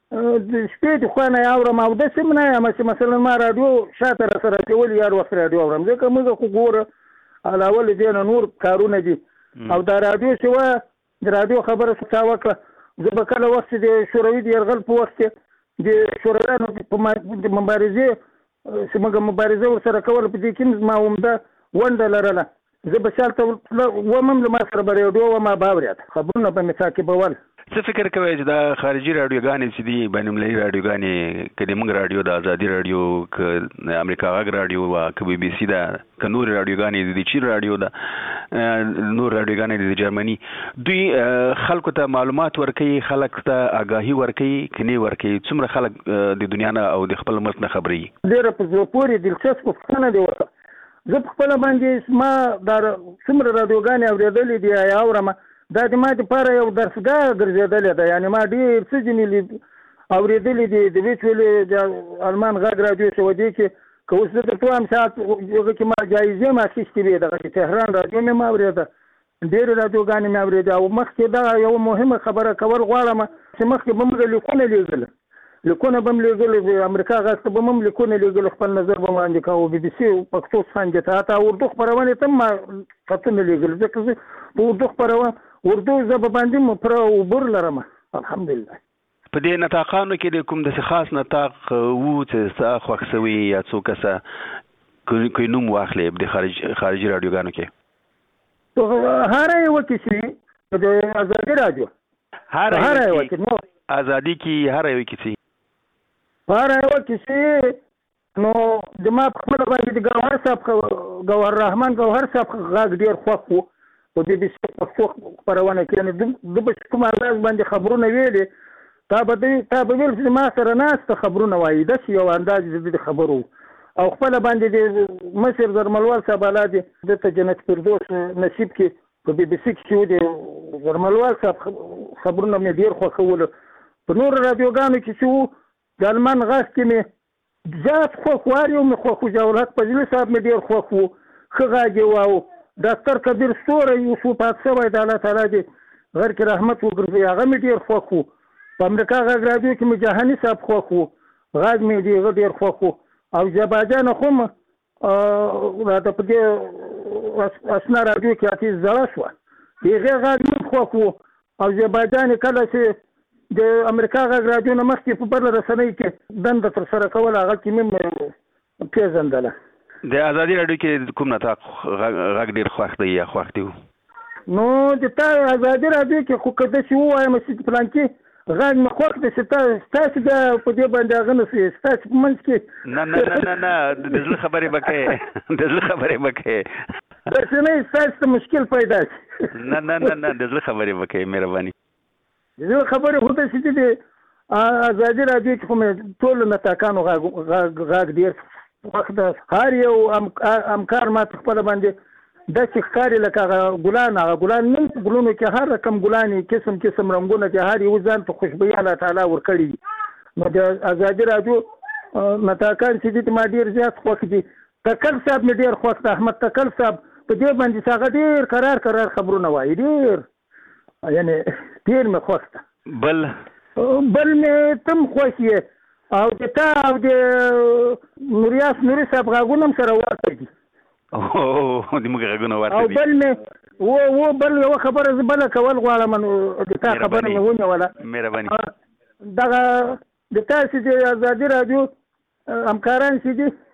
د شپې د خوا نه یې اورم او داسې هم نه یم چې مثلا ما راډیو شاته را سره اچولي هر وخت راډیو اورم ځکه موږ خو ګوره علاوه له دې نه نور کارونه دي او دا راډیو چې وه د راډیو خبره څه چا وکړه زه به کله وخت چې د شوروي د یرغل په وخت کې د شورویانو په مبارزې چې موږ مبارزه ورسره کوله په دې کې ما عمده ونډه لرله زه به شالته وم هم له ما سره به راډیو وم ما به اورېد خبرونه به مې تعقیبول څه فکر کوئ چې دا خارجي راډیوګانې چې دي بین المللي راډیوګانې که د موږ راډیو د ازادي راډیو که د امریکا غږ راډیو وه که بي بي سي ده که نورې راډیوګانې د چین راډیو ده نور راډیوګانې د جرمني دوی خلکو ته معلومات ورکوي خلک ته آګاهي ورکوي که نه ورکوي څومره خلک د دنیا نه او د خپل ملک نه خبرېږي ډېره په زړه پورې دلچسپه پوښتنه دې وکړه زه په خپله باندې ما دا څومره راډیوګانې اورېدلې دي یا اورم دا د ما دپاره یو درسګاه ګرځېدلې ده یعنې ما ډېر څه ځینې اورېدلي دي د ویچ ویلې د المان غږ راډیو چې و دې کې که اوس زه درته وایم ساعت هغه کې ما جایزې هم اخیستې وې دغه چې تهران راډیو مې هم اورېده ډېرې راډیوګانې مې اورېدې او مخکې دغه یوه مهمه خبره کول غواړم چې مخکې به موږ لیکونه لېږل لیکونه به م لېږل امریکا غږ ته به م هم لیکونه لېږل خپل نظر به وړاندې کوو بي بي سي پښتو څانګې ته حتی اردو خپرونې ته هم ما خطونه لېږل ځکه زه په اردو خپرونه اردو ژبه باندې م پوره عبور لرم الحمدلله په دې نطاقانو کې د کوم داسې خاص نطاق و چې ستا خوښ سوي یا څو کسه کوئی نوم واخلې د خارجي راډیوګانو کې هره یوه کیسې د ازادي راډیو هره یوه کې ازادي کې هره یوه کیسې هره یوه کیسې نو د ما په خپله باندې د ګوهر صاحب ګوهر رحمان ګوهر صاحب غږ ډېر خوښ و په بي بي سي پښتو خپرونه کې یعنې ده به کوم انداز باندې خبرونه ویلې تا به تا به ویل چې ما سره ناسته خبرونه وایي داسې یو انداز د د خبرو او خپله باندې د مصر زرملوال صاحب الا دي دلته جنت فردوس نصیب کې په بي بي سي کې چې و د زرملوال صاحب خبرونه مې ډېر خوښولو په نورو راډیوګانو کې چې و د المان غږ کې مې زیات خوښ وار یو مې خوښ و جوهرحق فضلي صاحب مې ډېر خوښ و ښه غږ یې واو ډاکټر کبیر ستوری یوسف پات شوی د الله تعالی دې غر کې رحمت وګرځي هغه مې ډېر خوښ و په امریکا غږ راډیو کې مې جهاني صاحب خوښ و غږ مې ډېر ډېر خوښ و او زباجان خو م راته په دې اسنا راډیو کې اتیس زړه شوه د هغې غږ مې خوښ و او زباجان کله چې د امریکا غږ راډیو نه مخکې په بله رسنۍ کې دنده ترسره کوله هغه کې مې پېژندله د ازادي راډیو کې کوم نطاق غږ ډېر خوښ دی یا خوښ دی نو د تا ازادي راډیو کې خو که داسې ووایم چې فلانکې غږ مې خوښ دی چې ستاسې بیا په دې باندې هغه نه شي ستاسې په منځ کې نه نه نه نه نه د زړه خبرې به کوې د زړه خبرې به کوې داسې نه ستاسې ته مشکل پیدا شي نه نه نه نه د زړه خبرې به کوې مهرباني د زړه خبرې خو داسې دي ازادي راډیو کې خو مې ټولو نطاقانو غږ ډېر وخت هر یو امکار ما خپل باندې د ښکاری لکه ګلان هغه ګلان نه ګلونو کې هر رقم ګلانې قسم قسم رنگونه چې هر یو ځان ته خوشبويي الله تعالی ورکړي نو د ازادي راډیو متاکان چې دې ما ډیر زیات خوښ دي تکل صاحب مې ډیر خوښ ده احمد تکل صاحب په دې باندې څنګه ډیر قرار قرار خبرونه وایي ډیر یعنی ډیر مې خوښ ده بل بل مې تم خوښ یې او د تا او د نوریاس نوري صاحب غاګونم سره ورته دي او د موږ غږونه ورته دي او بل مې و و بل یو خبره بل کول غواړم نو د تا خبره مې ونیوله مهرباني دغه د تاسو د ازادي راډیو همکاران چې دي